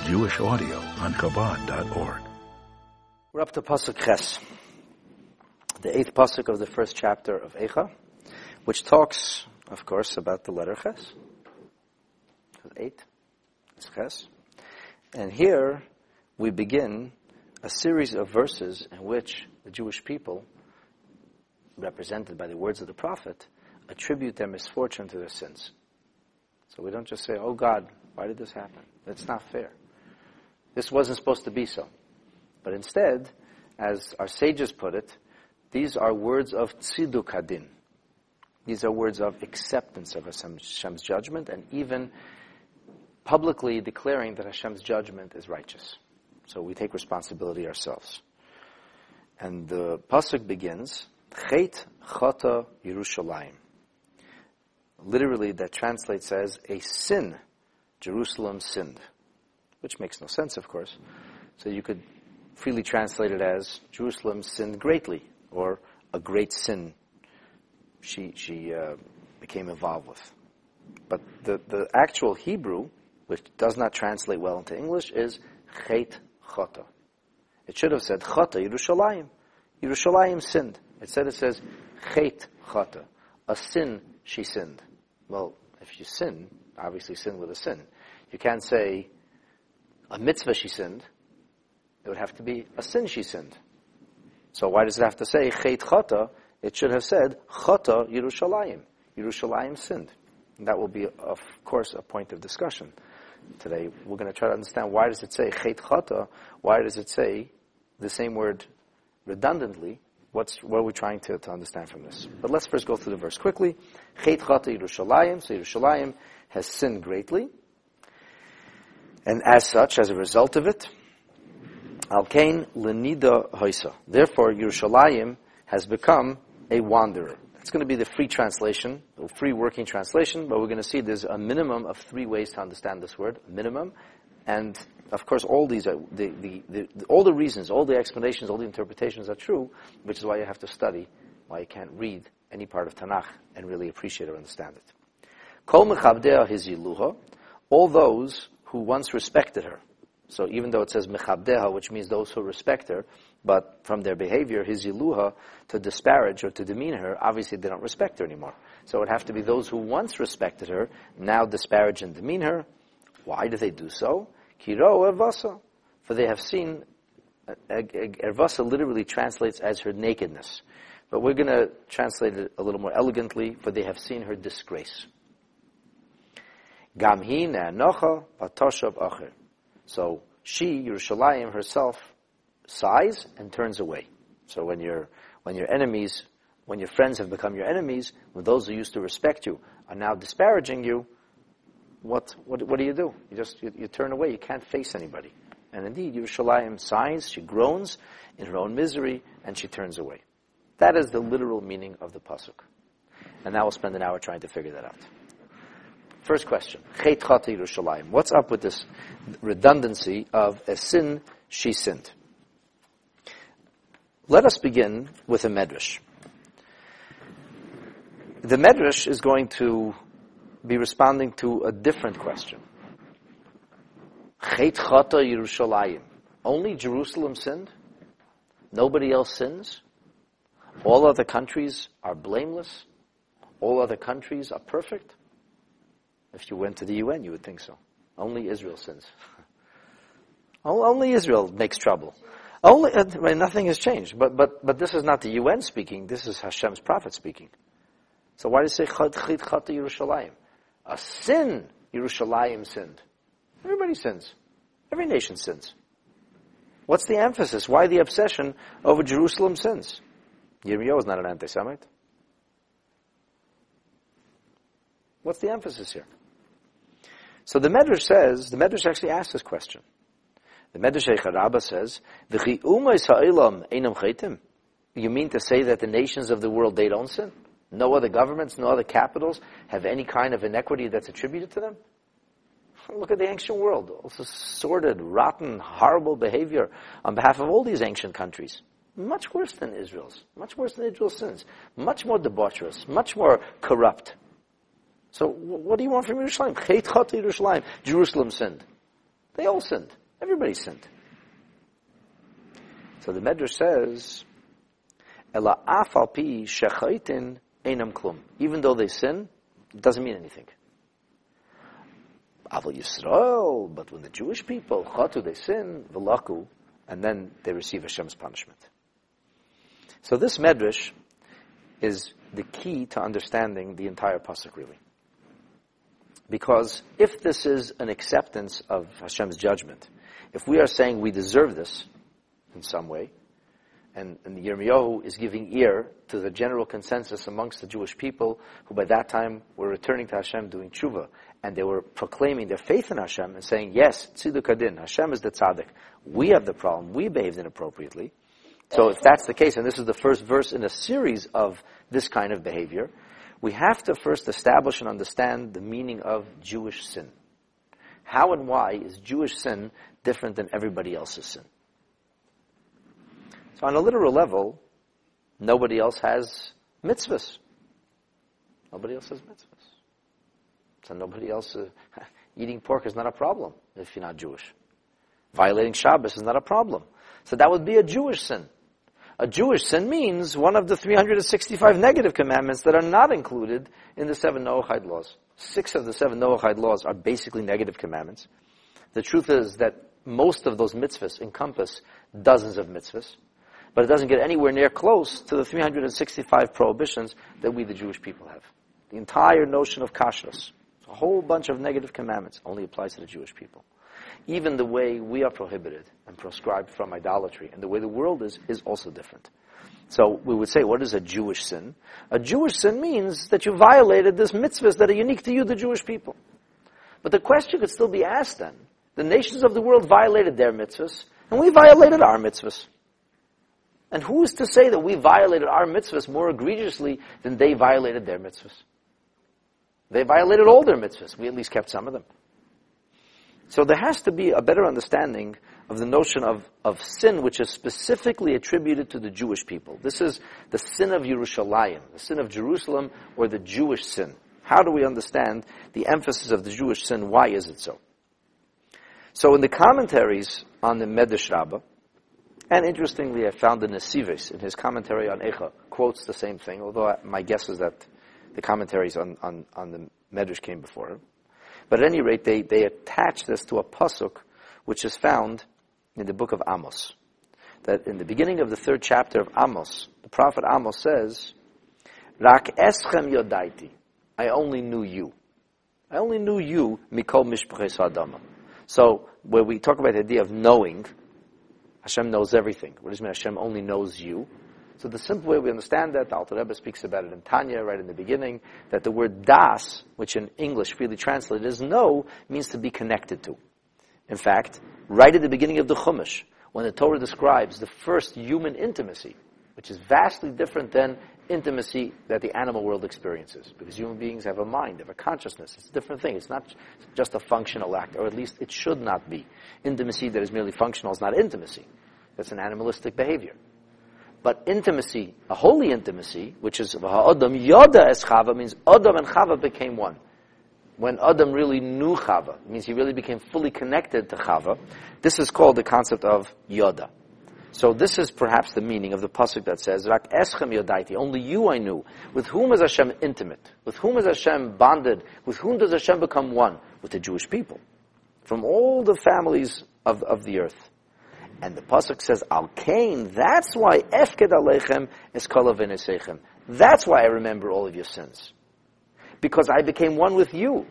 Jewish audio on Chabad.org. We're up to Pasuk Ches, the 8th Pasuk of the first chapter of Eicha, which talks, of course, about the letter Ches. 8 is Ches. And here we begin a series of verses in which the Jewish people, represented by the words of the prophet, attribute their misfortune to their sins. So we don't just say, oh God, why did this happen? That's not fair. This wasn't supposed to be so. But instead, as our sages put it, these are words of tziduk hadin. These are words of acceptance of Hashem's judgment and even publicly declaring that Hashem's judgment is righteous. So we take responsibility ourselves. And the pasuk begins, Chet Chata Yerushalayim. Literally, that translates as a sin. Jerusalem sinned. Which makes no sense, of course. So you could freely translate it as Jerusalem sinned greatly, or a great sin she became involved with. But the actual Hebrew, which does not translate well into English, is Chet Chata. It should have said Chata Yerushalayim. Yerushalayim sinned. Instead it says Chet Chata. A sin she sinned. Well, if you sin, obviously sin with a sin. You can't say a mitzvah she sinned. It would have to be a sin she sinned. So why does it have to say Chet Chata? It should have said Chata Yerushalayim. Yerushalayim sinned. And that will be, of course, a point of discussion today. We're going to try to understand why does it say Chet Chata? Why does it say the same word redundantly? What are we trying to understand from this? But let's first go through the verse quickly. Chet Chata Yerushalayim. So Yerushalayim has sinned greatly. And as such, as a result of it, Alkein Lenida Hoisa. Therefore, Yerushalayim has become a wanderer. It's going to be the free translation, the free working translation, but we're going to see there's a minimum of 3 ways to understand this word, minimum. And, of course, all these are, all the reasons, all the explanations, all the interpretations are true, which is why you have to study, why you can't read any part of Tanakh and really appreciate or understand it. Kol mechabdea hiziluha, all those who once respected her. So even though it says mechabdeha, which means those who respect her, but from their behavior, hiziluha, to disparage or to demean her, obviously they don't respect her anymore. So it would have to be those who once respected her, now disparage and demean her. Why do they do so? Kiro ervasa. For they have seen, ervasa literally translates as her nakedness. But we're going to translate it a little more elegantly, for they have seen her disgrace. Gamhi ne'anocha patoshav acher. So she, Yerushalayim herself, sighs and turns away. So when your enemies, when your friends have become your enemies, when those who used to respect you are now disparaging you, what do? You turn away. You can't face anybody. And indeed, Yerushalayim sighs, she groans in her own misery, and she turns away. That is the literal meaning of the pasuk. And now we'll spend an hour trying to figure that out. First question, Chet Chata Yerushalayim. What's up with this redundancy of a sin she sinned? Let us begin with a medrash. The medrash is going to be responding to a different question. Chet Chata Yerushalayim. Only Jerusalem sinned? Nobody else sins? All other countries are blameless? All other countries are perfect? If you went to the UN, you would think so. Only Israel sins. Only Israel makes trouble. Nothing has changed. But this is not the UN speaking. This is Hashem's prophet speaking. So why does it say Chet Chata Yerushalayim? A sin, Yerushalayim sinned. Everybody sins. Every nation sins. What's the emphasis? Why the obsession over Jerusalem sins? Yirmiyahu is not an anti-Semite. What's the emphasis here? So the Medrash actually asks this question. The Medrash Eicha Rabbah says, V'chi umais ha'olam einam chaitim. You mean to say that the nations of the world, they don't sin? No other governments, no other capitals have any kind of inequity that's attributed to them? Look at the ancient world. Also sordid, rotten, horrible behavior on behalf of all these ancient countries. Much worse than Israel's. Much worse than Israel's sins. Much more debaucherous. Much more corrupt. So what do you want from Yerushalayim? Chet Chata Yerushalayim. Jerusalem sinned. They all sinned. Everybody sinned. So the Medrash says, Ela afal pi shechaitin einam klum. Even though they sin, it doesn't mean anything. Aval Yisrael, but when the Jewish people, chatu, they sin, v'laku, and then they receive Hashem's punishment. So this Medrash is the key to understanding the entire pasuk, really. Because if this is an acceptance of Hashem's judgment, if we are saying we deserve this in some way, and the Yirmiyahu is giving ear to the general consensus amongst the Jewish people, who by that time were returning to Hashem doing tshuva, and they were proclaiming their faith in Hashem and saying, yes, tziduk hadin, Hashem is the tzaddik. We have the problem. We behaved inappropriately. So if that's the case, and this is the first verse in a series of this kind of behavior, we have to first establish and understand the meaning of Jewish sin. How and why is Jewish sin different than everybody else's sin? So on a literal level, nobody else has mitzvahs. Nobody else has mitzvahs. So nobody else, eating pork is not a problem if you're not Jewish. Violating Shabbos is not a problem. So that would be a Jewish sin. A Jewish sin means one of the 365 negative commandments that are not included in the 7 Noahide laws. 6 of the 7 Noahide laws are basically negative commandments. The truth is that most of those mitzvahs encompass dozens of mitzvahs, but it doesn't get anywhere near close to the 365 prohibitions that we, the Jewish people, have. The entire notion of kashrus, a whole bunch of negative commandments, only applies to the Jewish people. Even the way we are prohibited and proscribed from idolatry, and the way the world is also different. So we would say, what is a Jewish sin? A Jewish sin means that you violated these mitzvahs that are unique to you, the Jewish people. But the question could still be asked then. The nations of the world violated their mitzvahs, and we violated our mitzvahs. And who is to say that we violated our mitzvahs more egregiously than they violated their mitzvahs? They violated all their mitzvahs. We at least kept some of them. So there has to be a better understanding of the notion of sin, which is specifically attributed to the Jewish people. This is the sin of Yerushalayim, the sin of Jerusalem, or the Jewish sin. How do we understand the emphasis of the Jewish sin? Why is it so? So in the commentaries on the Medrash Rabbah, and interestingly, I found the Nesives, in his commentary on Eicha, quotes the same thing, although my guess is that the commentaries on the Medrash came before him. But at any rate, they attach this to a pasuk which is found in the book of Amos. That in the beginning of the 3rd chapter of Amos, the prophet Amos says, Rak eschem yodaiti, I only knew you. I only knew you, mikol mishpaches ha'adama. So, where we talk about the idea of knowing, Hashem knows everything. What does it mean Hashem only knows you? So the simple way we understand that, the Alter Rebbe speaks about it in Tanya, right in the beginning, that the word das, which in English freely translated as know, means to be connected to. In fact, right at the beginning of the Chumash, when the Torah describes the first human intimacy, which is vastly different than intimacy that the animal world experiences, because human beings have a mind, they have a consciousness. It's a different thing. It's not just a functional act, or at least it should not be. Intimacy that is merely functional is not intimacy. That's an animalistic behavior. But intimacy, a holy intimacy, which is Adam Yoda es Chava, means Adam and Chava became one. When Adam really knew Chava, it means he really became fully connected to Chava. This is called the concept of Yoda. So this is perhaps the meaning of the pasuk that says, Rak eschem yodaiti, only you I knew. With whom is Hashem intimate? With whom is Hashem bonded? With whom does Hashem become one? With the Jewish people. From all the families of the earth. And the pasuk says, Al Kain, that's why efked aleichem es kol aveneseichem. That's why I remember all of your sins. Because I became one with you.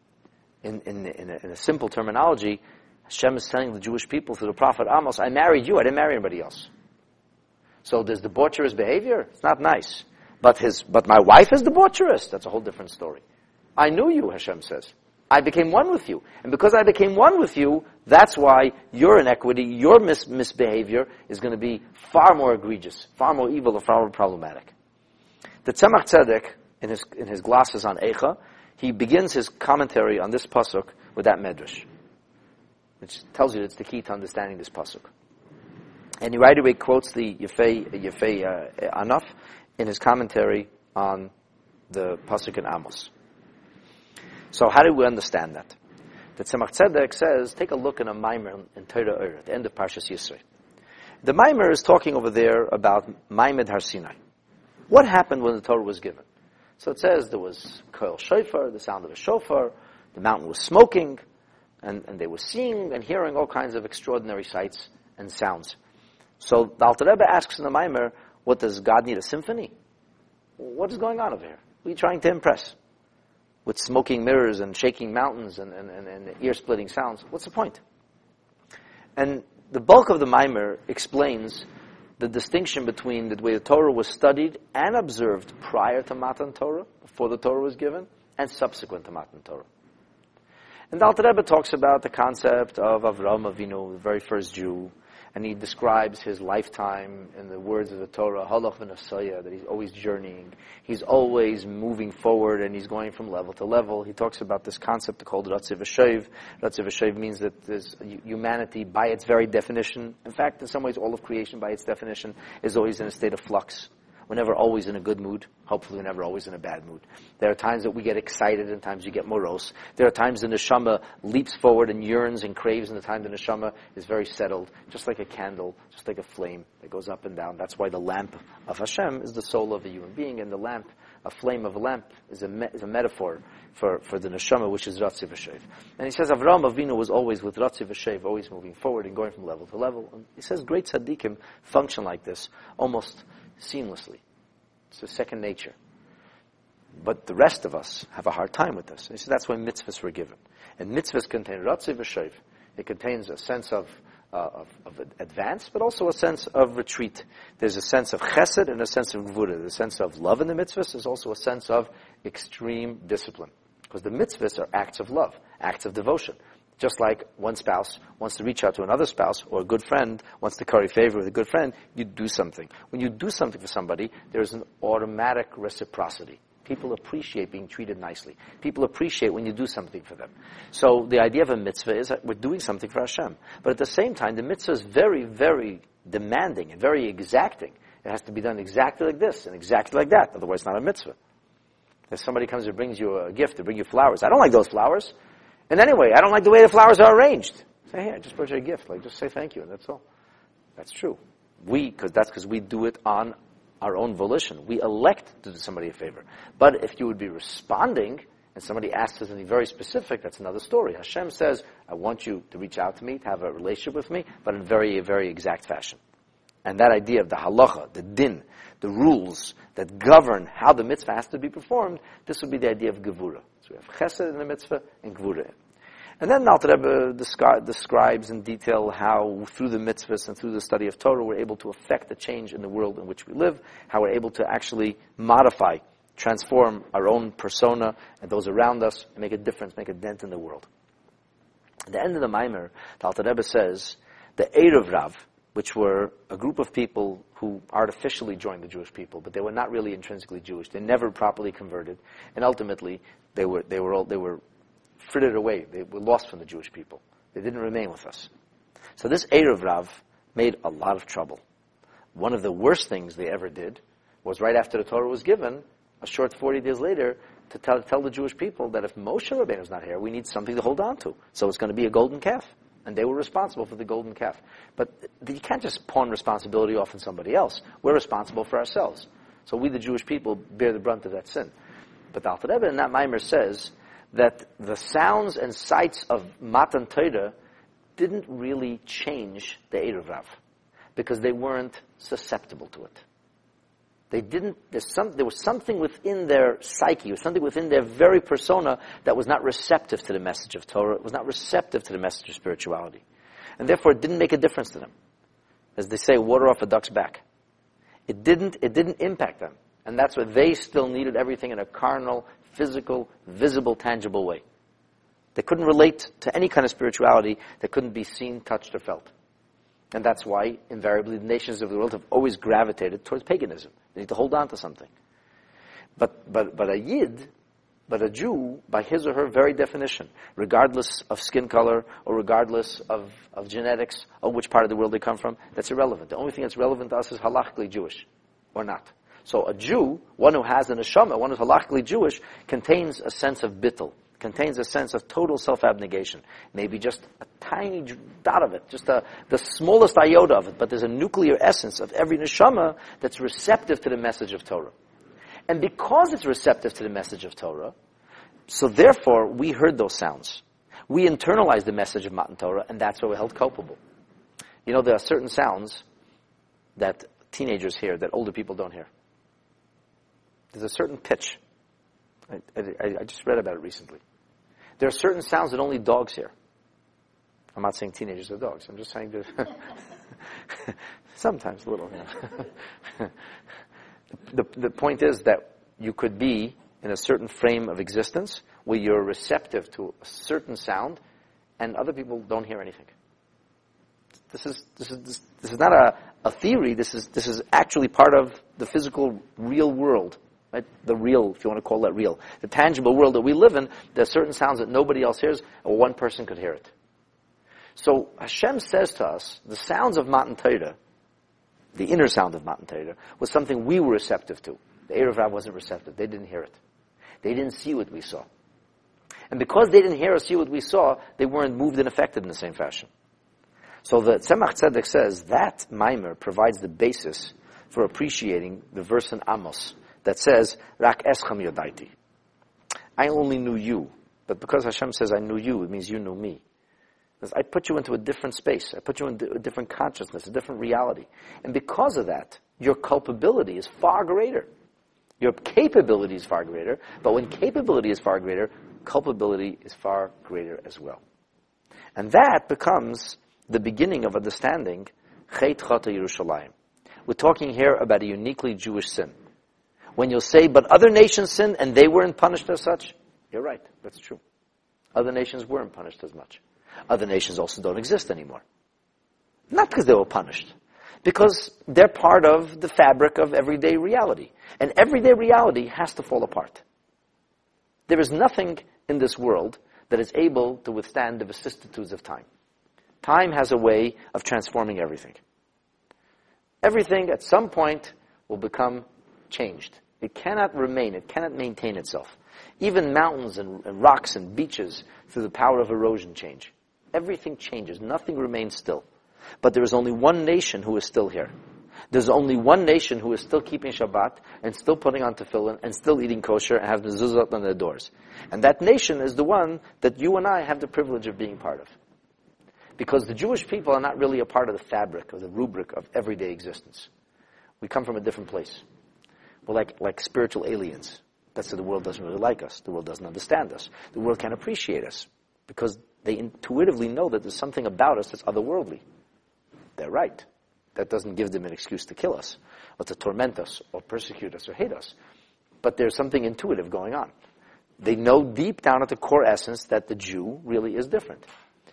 In a simple terminology, Hashem is telling the Jewish people through the prophet Amos, I married you, I didn't marry anybody else. So there's debaucherous behavior. It's not nice. But my wife is debaucherous. That's a whole different story. I knew you, Hashem says. I became one with you. And because I became one with you, that's why your inequity, your misbehavior is going to be far more egregious, far more evil, and far more problematic. The Tzemach Tzedek, in his glosses on Eicha, he begins his commentary on this pasuk with that medrash, which tells you it's the key to understanding this pasuk. And he right away quotes the Yefei Anaf in his commentary on the pasuk in Amos. So how do we understand that? The Tzemach Tzedek says, take a look in a Maimer in Torah Or, at the end of Parshas Yisro. The Maimer is talking over there about Maimed Har Sinai. What happened when the Torah was given? So it says there was Koil Shofar, the sound of a shofar, the mountain was smoking, and they were seeing and hearing all kinds of extraordinary sights and sounds. So the Alter Rebbe asks in the Maimer, what, does God need a symphony? What is going on over here? What are you trying to impress? With smoking mirrors and shaking mountains and ear-splitting sounds, what's the point? And the bulk of the Maimer explains the distinction between the way the Torah was studied and observed prior to Matan Torah, before the Torah was given, and subsequent to Matan Torah. And the Alter Rebbe talks about the concept of Avraham Avinu, the very first Jew, and he describes his lifetime in the words of the Torah, halach v'nasaya, that he's always journeying. He's always moving forward, and he's going from level to level. He talks about this concept called Ratziv V'Shev. Ratziv V'Shev means that there's humanity, by its very definition, in fact, in some ways, all of creation, by its definition, is always in a state of flux. We're never always in a good mood. Hopefully we're never always in a bad mood. There are times that we get excited and times you get morose. There are times the neshama leaps forward and yearns and craves, and the time the neshama is very settled, just like a candle, just like a flame that goes up and down. That's why the lamp of Hashem is the soul of a human being, and the lamp, a flame of a lamp, is a metaphor for the neshama, which is Ratziv V'Shev. And he says Avraham Avinu was always with Ratziv V'Shev, always moving forward and going from level to level. And he says great tzaddikim function like this, almost seamlessly. It's a second nature. But the rest of us have a hard time with this. And he said that's why mitzvahs were given. And mitzvahs contain Ratziv V'Shev. It contains a sense of advance, but also a sense of retreat. There's a sense of chesed and a sense of gvura. There's a sense of love in the mitzvahs. There's also a sense of extreme discipline. Because the mitzvahs are acts of love, acts of devotion. Just like one spouse wants to reach out to another spouse, or a good friend wants to curry favor with a good friend, you do something. When you do something for somebody, there's an automatic reciprocity. People appreciate being treated nicely. People appreciate when you do something for them. So the idea of a mitzvah is that we're doing something for Hashem. But at the same time, the mitzvah is very, very demanding and very exacting. It has to be done exactly like this and exactly like that. Otherwise, it's not a mitzvah. If somebody comes and brings you a gift, they bring you flowers. I don't like those flowers. And anyway, I don't like the way the flowers are arranged. Say, hey, I just brought you a gift. Just say thank you, and that's all. That's true. Because we do it on our own volition. We elect to do somebody a favor. But if you would be responding, and somebody asks for something very specific, that's another story. Hashem says, I want you to reach out to me, to have a relationship with me, but in very, very exact fashion. And that idea of the halacha, the din, the rules that govern how the mitzvah has to be performed, this would be the idea of gevura. So we have chesed in the mitzvah and gevura. And then the Alter Rebbe describes in detail how through the mitzvahs and through the study of Torah we're able to affect the change in the world in which we live, how we're able to actually modify, transform our own persona and those around us, and make a difference, make a dent in the world. At the end of the Maimer, the Alter Rebbe says, the Erev Rav, which were a group of people who artificially joined the Jewish people, but they were not really intrinsically Jewish. They never properly converted, and ultimately they were frittered away. They were lost from the Jewish people. They didn't remain with us. So this Erev Rav made a lot of trouble. One of the worst things they ever did was right after the Torah was given, a short 40 days later, to tell the Jewish people that if Moshe Rabbeinu is not here, we need something to hold on to. So it's going to be a golden calf. And they were responsible for the golden calf. But you can't just pawn responsibility off on somebody else. We're responsible for ourselves. So we, the Jewish people, bear the brunt of that sin. But the Alter Rebbe in that Maimer says that the sounds and sights of Matan Torah didn't really change the Erev Rav, because they weren't susceptible to it. There was something within their psyche, or something within their very persona that was not receptive to the message of Torah. It was not receptive to the message of spirituality. And therefore it didn't make a difference to them. As they say, water off a duck's back. It didn't impact them. And that's why they still needed everything in a carnal, physical, visible, tangible way. They couldn't relate to any kind of spirituality that couldn't be seen, touched, or felt. And that's why, invariably, the nations of the world have always gravitated towards paganism. They need to hold on to something. But a Yid, but a Jew, by his or her very definition, regardless of skin color or regardless of genetics or which part of the world they come from, that's irrelevant. The only thing that's relevant to us is halachically Jewish, or not. So a Jew, one who has a neshama, one who's halachically Jewish, contains a sense of bittul, contains a sense of total self-abnegation. Maybe just a tiny dot of it, just the smallest iota of it, but there's a nuclear essence of every neshama that's receptive to the message of Torah. And because it's receptive to the message of Torah, so therefore we heard those sounds. We internalized the message of Matan Torah, and that's why we're held culpable. You know, there are certain sounds that teenagers hear that older people don't hear. There's a certain pitch. I just read about it recently. There are certain sounds that only dogs hear. I'm not saying teenagers are dogs. I'm just saying that sometimes a little. Yeah. The point is that you could be in a certain frame of existence where you're receptive to a certain sound, and other people don't hear anything. This is not a theory. This is actually part of the physical, real world. Right? The real, if you want to call that real. The tangible world that we live in, there are certain sounds that nobody else hears, or one person could hear it. So Hashem says to us, the sounds of Matan Torah, the inner sound of Matan Torah, was something we were receptive to. The Erev Rav wasn't receptive. They didn't hear it. They didn't see what we saw. And because they didn't hear or see what we saw, they weren't moved and affected in the same fashion. So the Tzemach Tzedek says that Maimer provides the basis for appreciating the verse in Amos that says, Rak escham yodaiti. I only knew you. But because Hashem says I knew you, it means you knew me. Because I put you into a different space. I put you into a different consciousness, a different reality. And because of that, your culpability is far greater. Your capability is far greater. But when capability is far greater, culpability is far greater as well. And that becomes the beginning of understanding Chet Chata Yerushalayim. We're talking here about a uniquely Jewish sin. When you'll say, but other nations sinned and they weren't punished as such, you're right, that's true. Other nations weren't punished as much. Other nations also don't exist anymore. Not because they were punished, because they're part of the fabric of everyday reality. And everyday reality has to fall apart. There is nothing in this world that is able to withstand the vicissitudes of time. Time has a way of transforming everything. Everything at some point will become changed. It cannot remain. It cannot maintain itself. Even mountains and rocks and beaches, through the power of erosion, change. Everything changes. Nothing remains still. But there is only one nation who is still here. There's only one nation who is still keeping Shabbat and still putting on tefillin and still eating kosher and have mezuzot on their doors. And that nation is the one that you and I have the privilege of being part of. Because the Jewish people are not really a part of the fabric, of the rubric of everyday existence. We come from a different place. We're like spiritual aliens. That's why the world doesn't really like us. The world doesn't understand us. The world can't appreciate us because they intuitively know that there's something about us that's otherworldly. They're right. That doesn't give them an excuse to kill us or to torment us or persecute us or hate us. But there's something intuitive going on. They know deep down at the core essence that the Jew really is different.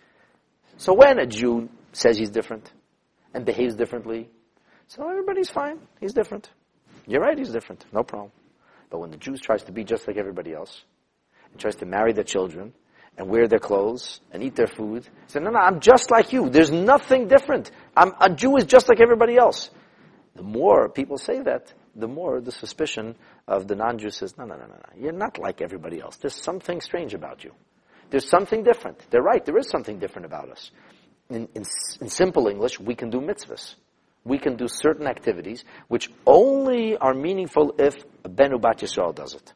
So when a Jew says he's different and behaves differently, so everybody's fine. He's different. You're right, he's different. No problem. But when the Jew tries to be just like everybody else, and tries to marry their children, and wear their clothes, and eat their food, say, no, I'm just like you. There's nothing different. A Jew is just like everybody else. The more people say that, the more the suspicion of the non-Jew says, no. You're not like everybody else. There's something strange about you. There's something different. They're right. There is something different about us. In simple English, we can do mitzvahs. We can do certain activities which only are meaningful if a Ben Ubat Yisrael does it.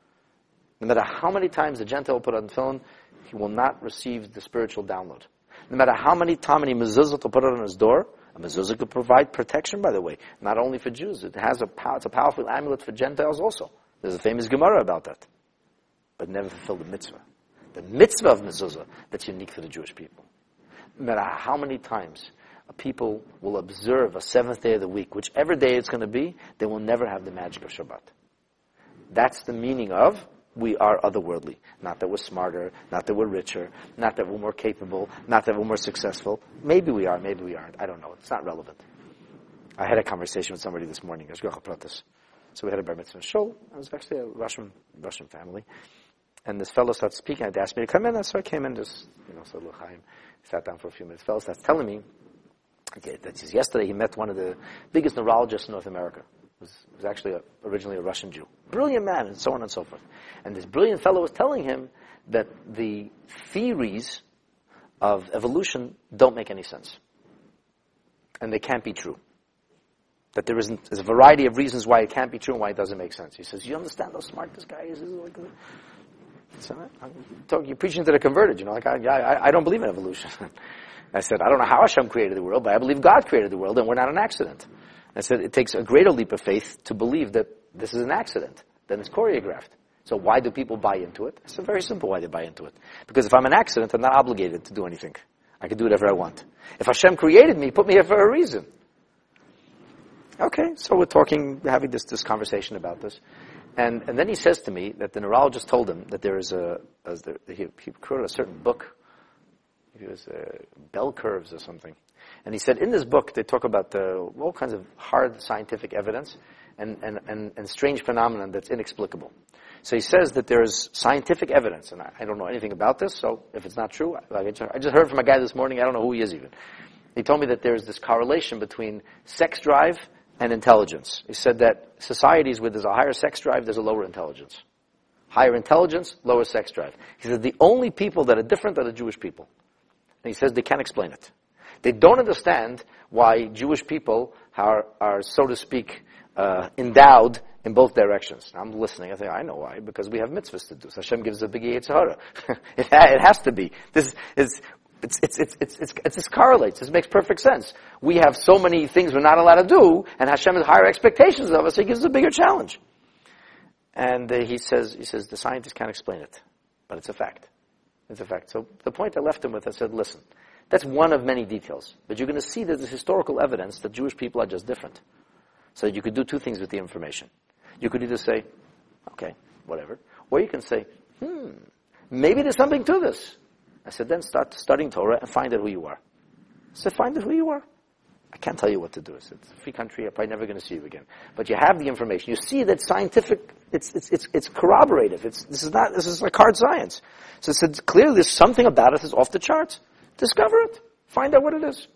No matter how many times the Gentile will put on tefillin, he will not receive the spiritual download. No matter how many mezuzot will put it on his door, a mezuzah could provide protection, by the way, not only for Jews. It's a powerful amulet for Gentiles also. There's a famous Gemara about that. But never fulfill the mitzvah. The mitzvah of mezuzah that's unique for the Jewish people. No matter how many times people will observe a seventh day of the week, whichever day it's going to be, they will never have the magic of Shabbat. That's the meaning of we are otherworldly. Not that we're smarter, not that we're richer, not that we're more capable, not that we're more successful. Maybe we are, maybe we aren't. I don't know. It's not relevant. I had a conversation with somebody this morning. So we had a bar mitzvah shul. It was actually a Russian family. And this fellow starts speaking. They asked me to come in, and so I came in, just, so L'chaim, sat down for a few minutes. The fellow starts telling me, that yesterday he met one of the biggest neurologists in North America. He was actually originally a Russian Jew. Brilliant man, and so on and so forth. And this brilliant fellow was telling him that the theories of evolution don't make any sense. And they can't be true. That there's a variety of reasons why it can't be true and why it doesn't make sense. He says, you understand how smart this guy is? So you're preaching to the converted, I don't believe in evolution. I said, I don't know how Hashem created the world, but I believe God created the world and we're not an accident. I said, it takes a greater leap of faith to believe that this is an accident, than it's choreographed. So why do people buy into it? It's very simple why they buy into it. Because if I'm an accident, I'm not obligated to do anything. I can do whatever I want. If Hashem created me, put me here for a reason. Okay, so we're having this conversation about this. And then he says to me that the neurologist told him that there is he quoted a certain book. It was Bell Curves or something. And he said in this book they talk about all kinds of hard scientific evidence and strange phenomenon that's inexplicable. So he says that there is scientific evidence, and I don't know anything about this, so if it's not true, I just heard from a guy this morning, I don't know who he is even. He told me that there's this correlation between sex drive and intelligence. He said that societies where there's a higher sex drive, there's a lower intelligence. Higher intelligence, lower sex drive. He said the only people that are different are the Jewish people. And he says they can't explain it. They don't understand why Jewish people are so to speak, endowed in both directions. Now, I'm listening. I think I know why. Because we have mitzvahs to do. So Hashem gives a big Yetzer Hara. It has to be. This correlates. This makes perfect sense. We have so many things we're not allowed to do, and Hashem has higher expectations of us. So He gives us a bigger challenge. And he says the scientists can't explain it, but it's a fact. It's a fact. So the point I left him with, I said, listen, that's one of many details, but you're going to see that there's historical evidence that Jewish people are just different. So you could do two things with the information. You could either say, okay, whatever, or you can say, maybe there's something to this. I said, then start studying Torah and find out who you are. I said, find out who you are. I can't tell you what to do. I said, it's a free country, I'm probably never going to see you again. But you have the information. You see that scientific, it's corroborative. This is like hard science. So I said, clearly there's something about it that's off the charts. Discover it. Find out what it is.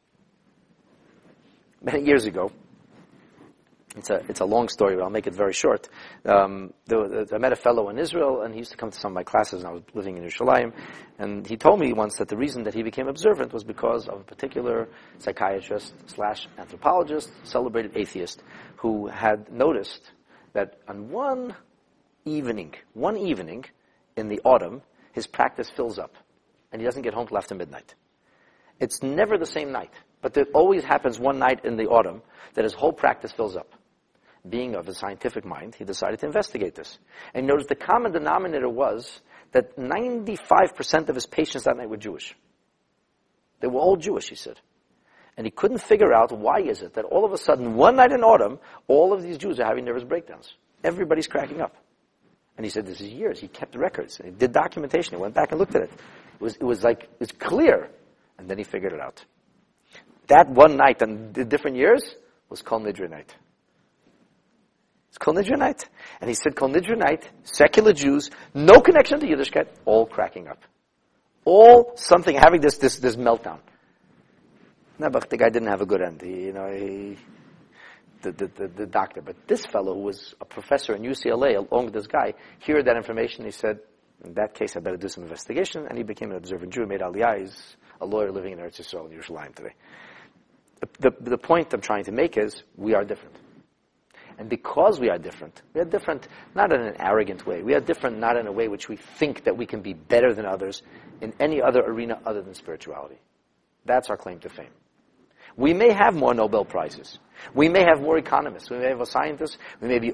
Many years ago, it's a long story, but I'll make it very short. I met a fellow in Israel, and he used to come to some of my classes, and I was living in Yerushalayim. And he told me once that the reason that he became observant was because of a particular psychiatrist/anthropologist, celebrated atheist, who had noticed that on one evening in the autumn, his practice fills up, and he doesn't get home till after midnight. It's never the same night, but it always happens one night in the autumn that his whole practice fills up. Being of a scientific mind, he decided to investigate this. And he noticed the common denominator was that 95% of his patients that night were Jewish. They were all Jewish, he said. And he couldn't figure out why is it that all of a sudden, one night in autumn, all of these Jews are having nervous breakdowns. Everybody's cracking up. And he said, this is years. He kept records. And he did documentation. He went back and looked at it. It's clear. And then he figured it out. That one night in the different years was Kol Nidre night. It's Kol Nidre night. And he said Kol Nidre night, secular Jews, no connection to Yiddishkeit, all cracking up. All something, having this meltdown. No, but the guy didn't have a good end. The doctor. But this fellow, who was a professor in UCLA, along with this guy, heard that information. He said, in that case, I better do some investigation. And he became an observant Jew, made Aliyah. He's a lawyer living in Eretz Yisrael in Yerushalayim today. The point I'm trying to make is, we are different. And because we are different not in an arrogant way. We are different not in a way which we think that we can be better than others in any other arena other than spirituality. That's our claim to fame. We may have more Nobel Prizes. We may have more economists. We may have more scientists. We may be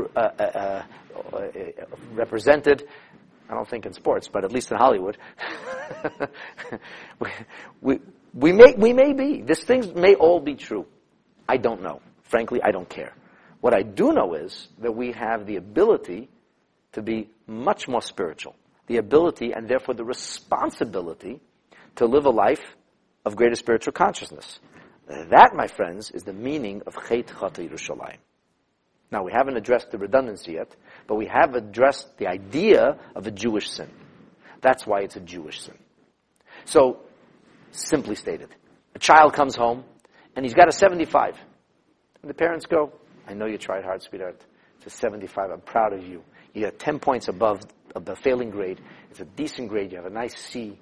represented. I don't think in sports, but at least in Hollywood. we may be. These things may all be true. I don't know. Frankly, I don't care. What I do know is that we have the ability to be much more spiritual. The ability, and therefore the responsibility, to live a life of greater spiritual consciousness. That, my friends, is the meaning of Chet Chata Yerushalayim. Now, we haven't addressed the redundancy yet, but we have addressed the idea of a Jewish sin. That's why it's a Jewish sin. So, simply stated, a child comes home, and he's got a 75. And the parents go, I know you tried hard, sweetheart. It's a 75. I'm proud of you. You got 10 points above a failing grade. It's a decent grade. You have a nice C.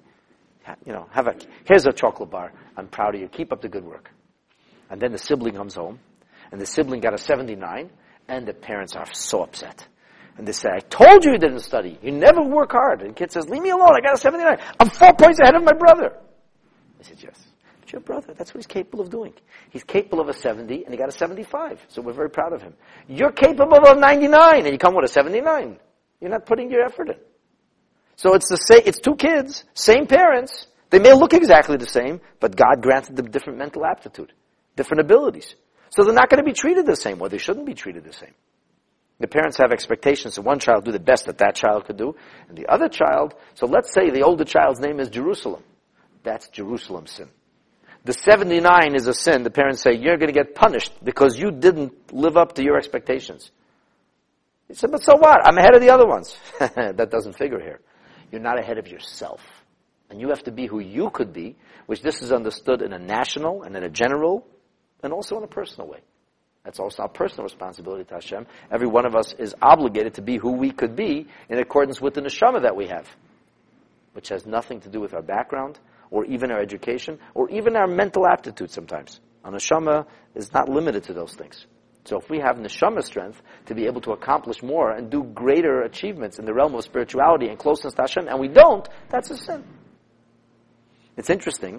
Here's a chocolate bar. I'm proud of you. Keep up the good work. And then the sibling comes home, and the sibling got a 79, and the parents are so upset. And they say, I told you didn't study. You never work hard. And the kid says, leave me alone. I got a 79. I'm 4 points ahead of my brother. I said, yes. But your brother, that's what he's capable of doing. He's capable of a 70, and he got a 75. So we're very proud of him. You're capable of 99, and you come with a 79. You're not putting your effort in. So it's two kids, same parents. They may look exactly the same, but God granted them different mental aptitude, different abilities. So they're not going to be treated the same, or they shouldn't be treated the same. The parents have expectations that one child do the best that child could do, and the other child, so let's say the older child's name is Jerusalem. That's Jerusalem's sin. The 79 is a sin. The parents say, you're going to get punished because you didn't live up to your expectations. He said, but so what? I'm ahead of the other ones. That doesn't figure here. You're not ahead of yourself. And you have to be who you could be, which this is understood in a national and in a general, and also in a personal way. That's also our personal responsibility to Hashem. Every one of us is obligated to be who we could be in accordance with the neshama that we have, which has nothing to do with our background, or even our education, or even our mental aptitude sometimes. Our neshama is not limited to those things. So if we have neshama strength to be able to accomplish more and do greater achievements in the realm of spirituality and closeness to Hashem, and we don't, that's a sin. It's interesting.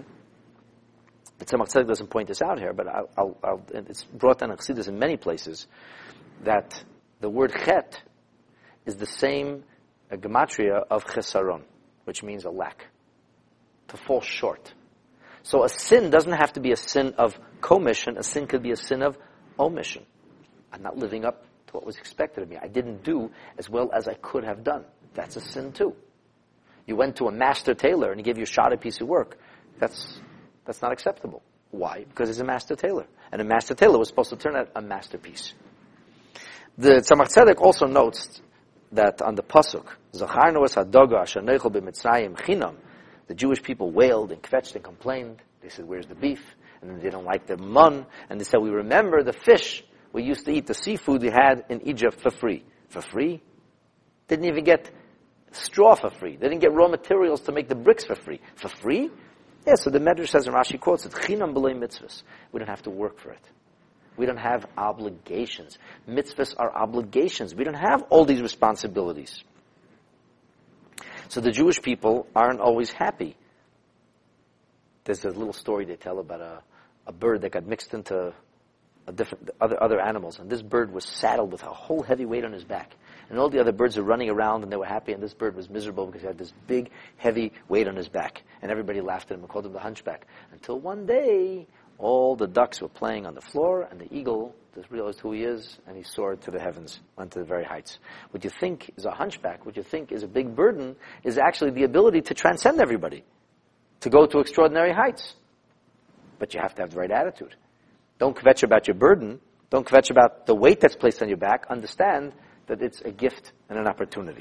The Tzemach Tzedek doesn't point this out here, but it's brought down in Chassidus in many places, that the word chet is the same gematria of chesaron, which means a lack, to fall short. So a sin doesn't have to be a sin of commission. A sin could be a sin of omission. I'm not living up to what was expected of me. I didn't do as well as I could have done. That's a sin too. You went to a master tailor and he gave you a shoddy piece of work. That's not acceptable. Why? Because he's a master tailor. And a master tailor was supposed to turn out a masterpiece. The Tzemach Tzedek also notes that on the Pasuk, Zacharnu es hadoga asher neichel b'Mitzrayim chinam, the Jewish people wailed and kvetched and complained. They said, where's the beef? And then they don't like the mun. And they said, we remember the fish we used to eat, the seafood we had in Egypt for free. For free? Didn't even get straw for free. They didn't get raw materials to make the bricks for free. For free? Yeah, so the Medrash says, and Rashi quotes it, Chinam b'lei mitzvahs. We don't have to work for it. We don't have obligations. Mitzvahs are obligations. We don't have all these responsibilities. So the Jewish people aren't always happy. There's a little story they tell about a bird that got mixed into other animals, and this bird was saddled with a whole heavy weight on his back. And all the other birds are running around, and they were happy, and this bird was miserable because he had this big, heavy weight on his back. And everybody laughed at him and called him the hunchback. Until one day, all the ducks were playing on the floor, and the eagle just realized who he is, and he soared to the heavens, went to the very heights. What you think is a hunchback, what you think is a big burden, is actually the ability to transcend everybody, to go to extraordinary heights. But you have to have the right attitude. Don't kvetch about your burden. Don't kvetch about the weight that's placed on your back. Understand that it's a gift and an opportunity.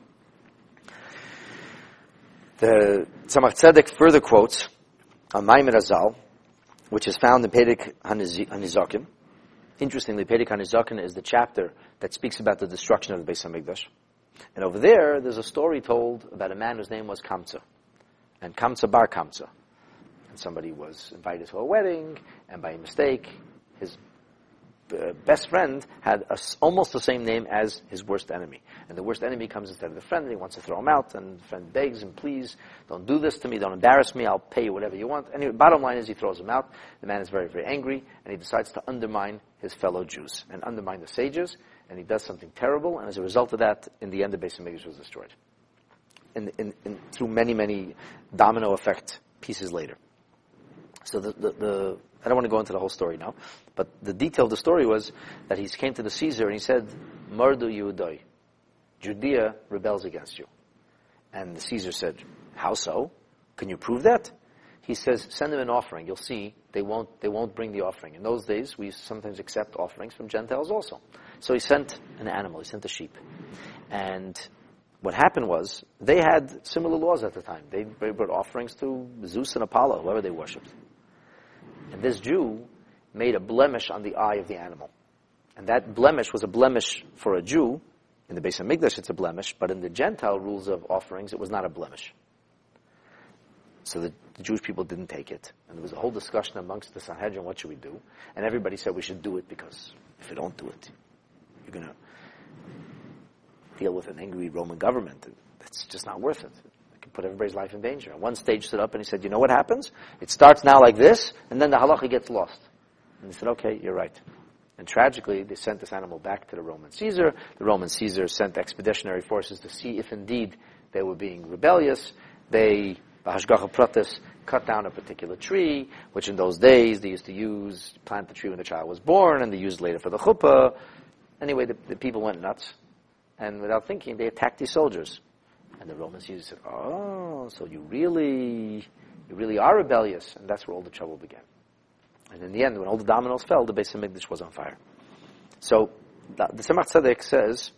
The Tzemach Tzedek further quotes a Maimer Azal, which is found in Perek HaNizaken. Interestingly, Perek HaNizaken is the chapter that speaks about the destruction of the Beis HaMikdash. And over there's a story told about a man whose name was Kamsa. And Kamsa Bar Kamsa. And somebody was invited to a wedding, and by mistake, his best friend had almost the same name as his worst enemy. And the worst enemy comes instead of the friend, and he wants to throw him out, and the friend begs him, please, don't do this to me, don't embarrass me, I'll pay you whatever you want. Anyway, bottom line is he throws him out. The man is very, very angry, and he decides to undermine his fellow Jews, and undermine the sages, and he does something terrible, and as a result of that, in the end, the Beis HaMikdash was destroyed. Through many, many domino effect pieces later. So I don't want to go into the whole story now, but the detail of the story was that he came to the Caesar and he said, Mardu Yehudai, Judea rebels against you. And the Caesar said, how so? Can you prove that? He says, send them an offering. You'll see they won't bring the offering. In those days, we sometimes accept offerings from Gentiles also. So he sent an animal, he sent a sheep. And what happened was, they had similar laws at the time. They brought offerings to Zeus and Apollo, whoever they worshipped. And this Jew made a blemish on the eye of the animal. And that blemish was a blemish for a Jew, In the Beis HaMikdash, it's a blemish, but in the Gentile rules of offerings, it was not a blemish. So the Jewish people didn't take it. And there was a whole discussion amongst the Sanhedrin, what should we do? And everybody said we should do it because if you don't do it, you're going to deal with an angry Roman government. That's just not worth it. It can put everybody's life in danger. And one sage stood up and he said, you know what happens? It starts now like this, and then the halacha gets lost. And he said, okay, you're right. And tragically, they sent this animal back to the Roman Caesar. The Roman Caesar sent expeditionary forces to see if indeed they were being rebellious. They, Hashgacha Pratis, cut down a particular tree, which in those days they used to plant the tree when the child was born, and they used later for the chuppah. Anyway, the people went nuts. And without thinking, they attacked these soldiers. And the Roman Caesar said, oh, so you really are rebellious. And that's where all the trouble began. And in the end, when all the dominoes fell, the Beis HaMikdash was on fire. So, the Tzemach Tzedek says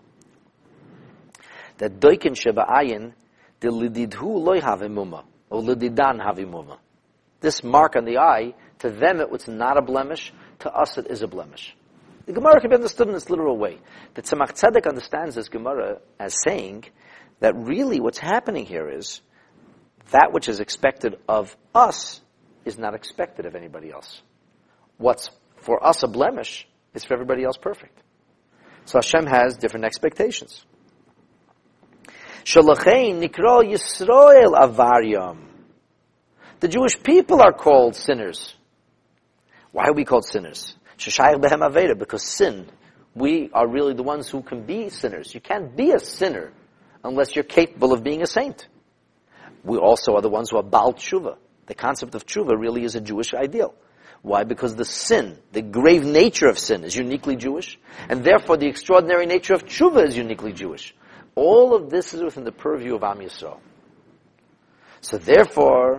that Doikin Sheba'ayin de lididhu loy havimuma, or lididan havimuma. This mark on the eye, to them it was not a blemish, to us it is a blemish. The Gemara can be understood in this literal way. The Tzemach Tzedek understands this Gemara as saying that really what's happening here is that which is expected of us is not expected of anybody else. What's for us a blemish is for everybody else perfect. So Hashem has different expectations. Shalachein nikro Yisrael avaryam. The Jewish people are called sinners. Why are we called sinners? Sheshayach behem aveda, because sin, we are really the ones who can be sinners. You can't be a sinner unless you're capable of being a saint. We also are the ones who are Baal Tshuva. The concept of tshuva really is a Jewish ideal. Why? Because the sin, the grave nature of sin is uniquely Jewish, and therefore the extraordinary nature of tshuva is uniquely Jewish. All of this is within the purview of Am Yisrael. So therefore,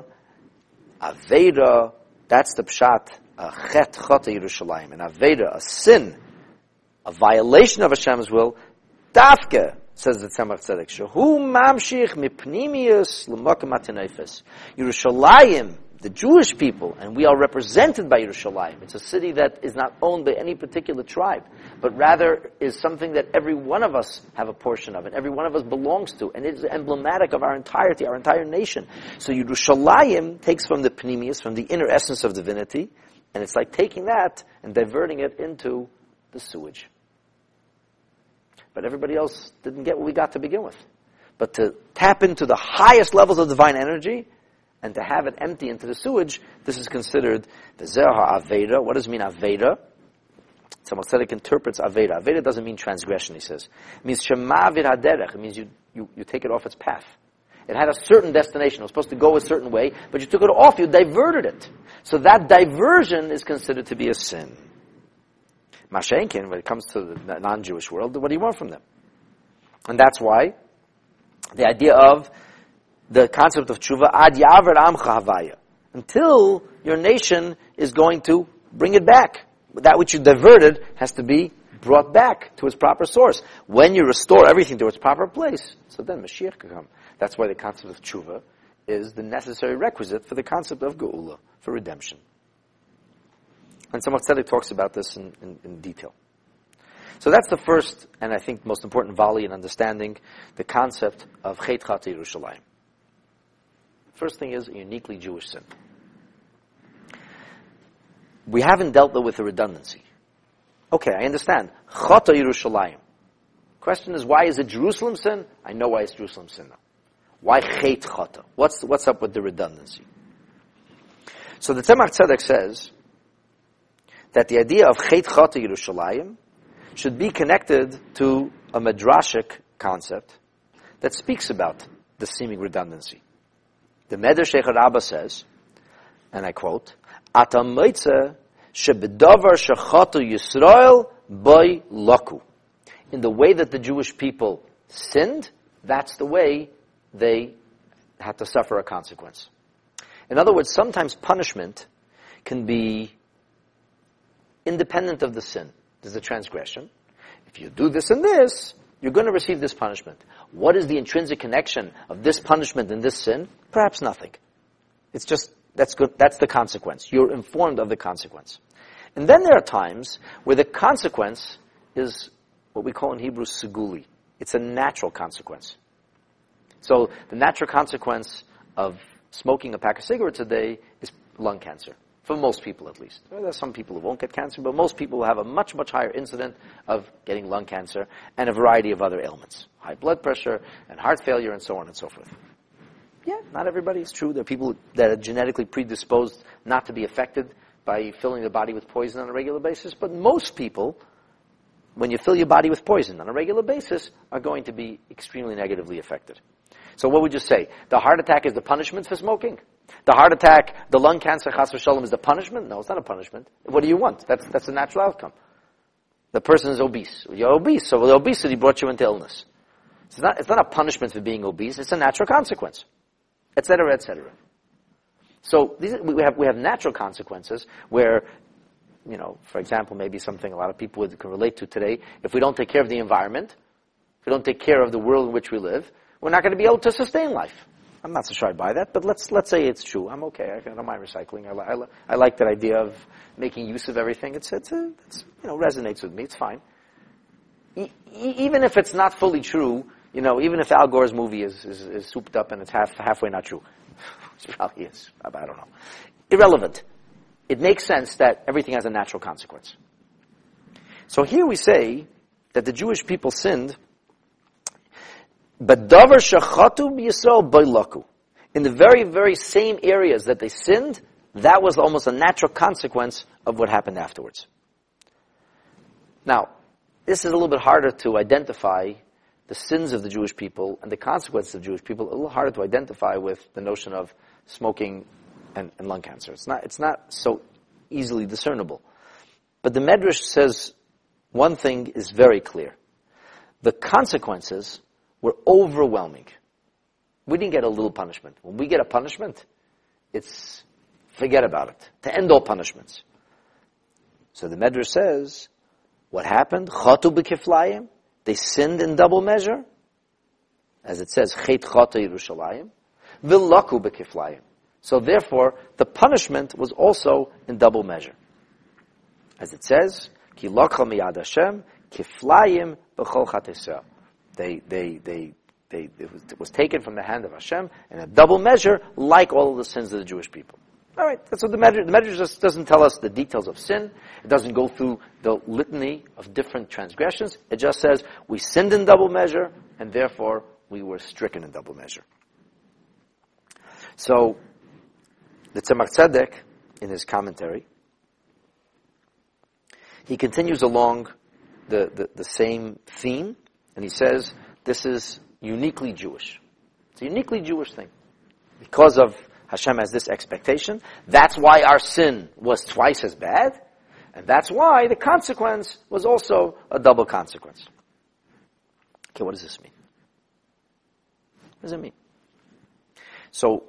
Aveda, that's the pshat, a chet chata Yerushalayim. And Aveda, a sin, a violation of Hashem's will, dafke, says the Tzemach Tzedek, Shehu mamshich mipnimius l'makom hatinefes. Yerushalayim, the Jewish people, and we are represented by Yerushalayim. It's a city that is not owned by any particular tribe, but rather is something that every one of us have a portion of, and every one of us belongs to, and it is emblematic of our entirety, our entire nation. So Yerushalayim takes from the pnimius, from the inner essence of divinity, and it's like taking that and diverting it into the sewage. But everybody else didn't get what we got to begin with. But to tap into the highest levels of divine energy and to have it empty into the sewage, this is considered the Zerha Aveda. What does it mean, Aveda? Tzemach Tzedek interprets Aveda. Aveda doesn't mean transgression, he says. It means Shemavir HaDerech. It means you take it off its path. It had a certain destination. It was supposed to go a certain way, but you took it off, you diverted it. So that diversion is considered to be a sin. Mashenkin, when it comes to the non-Jewish world, what do you want from them? And that's why the idea of the concept of tshuva, ad yaver amcha havaya, until your nation is going to bring it back. That which you diverted has to be brought back to its proper source. When you restore everything to its proper place, so then Mashiach can come. That's why the concept of tshuva is the necessary requisite for the concept of geula, for redemption. And Tzemach Tzedek talks about this in detail. So that's the first, and I think most important volley in understanding the concept of Chet Chata Yerushalayim. First thing is a uniquely Jewish sin. We haven't dealt with the redundancy. Okay, I understand. Chata Yerushalayim. Question is, why is it Jerusalem sin? I know why it's Jerusalem sin now. Why Chet Chata? What's up with the redundancy? So the Tzemach Tzedek says that the idea of Chet Chata Yerushalayim should be connected to a midrashic concept that speaks about the seeming redundancy. The Medrash Sheikh Rabbah says, and I quote, "Ata moitze shebedavar shechatu Yisrael by laku." In the way that the Jewish people sinned, that's the way they had to suffer a consequence. In other words, sometimes punishment can be independent of the sin. There's a transgression. If you do this and this, you're going to receive this punishment. What is the intrinsic connection of this punishment and this sin? Perhaps nothing. It's just, that's good. That's the consequence. You're informed of the consequence. And then there are times where the consequence is what we call in Hebrew seguli. It's a natural consequence. So the natural consequence of smoking a pack of cigarettes a day is lung cancer. For most people, at least. There are some people who won't get cancer, but most people will have a much, much higher incident of getting lung cancer and a variety of other ailments. High blood pressure and heart failure and so on and so forth. Yeah, not everybody. It's true. There are people that are genetically predisposed not to be affected by filling their body with poison on a regular basis. But most people, when you fill your body with poison on a regular basis, are going to be extremely negatively affected. So what would you say? The heart attack is the punishment for smoking? The heart attack, the lung cancer, chas v'shalom, is the punishment? No, it's not a punishment. What do you want? That's a natural outcome. The person is obese. You're obese, so the obesity brought you into illness. It's not a punishment for being obese. It's a natural consequence, etc., etc. So we have natural consequences where, for example, maybe something a lot of people can relate to today. If we don't take care of the environment, if we don't take care of the world in which we live, we're not going to be able to sustain life. I'm not so sure I buy that, but let's say it's true. I'm okay. I don't mind recycling. I like that idea of making use of everything. It's resonates with me. It's fine. Even if it's not fully true, even if Al Gore's movie is souped up and it's halfway not true, it probably is. I don't know. Irrelevant. It makes sense that everything has a natural consequence. So here we say that the Jewish people sinned. But davar shachatu b'Yisrael b'laku. In the very, very same areas that they sinned, that was almost a natural consequence of what happened afterwards. Now, this is a little bit harder to identify the sins of the Jewish people and the consequences of Jewish people, a little harder to identify with the notion of smoking and lung cancer. It's not so easily discernible. But the Medrash says one thing is very clear. The consequences were overwhelming. We didn't get a little punishment. When we get a punishment, it's forget about it. To end all punishments. So the Medrash says, what happened? Chatu b'kiflayim. They sinned in double measure. As it says, chet chata Yerushalayim. V'laku b'kiflayim. So therefore, the punishment was also in double measure. As it says, ki lakcha miyad Hashem, kiflayim b'chol chat Yisrael. It was taken from the hand of Hashem in a double measure, like all of the sins of the Jewish people. All right, that's what the Medrash just doesn't tell us the details of sin. It doesn't go through the litany of different transgressions. It just says we sinned in double measure, and therefore we were stricken in double measure. So, the Tzemach Tzedek, in his commentary, he continues along the same theme. And he says, this is uniquely Jewish. It's a uniquely Jewish thing. Because of Hashem has this expectation, that's why our sin was twice as bad, and that's why the consequence was also a double consequence. Okay, what does this mean? What does it mean? So,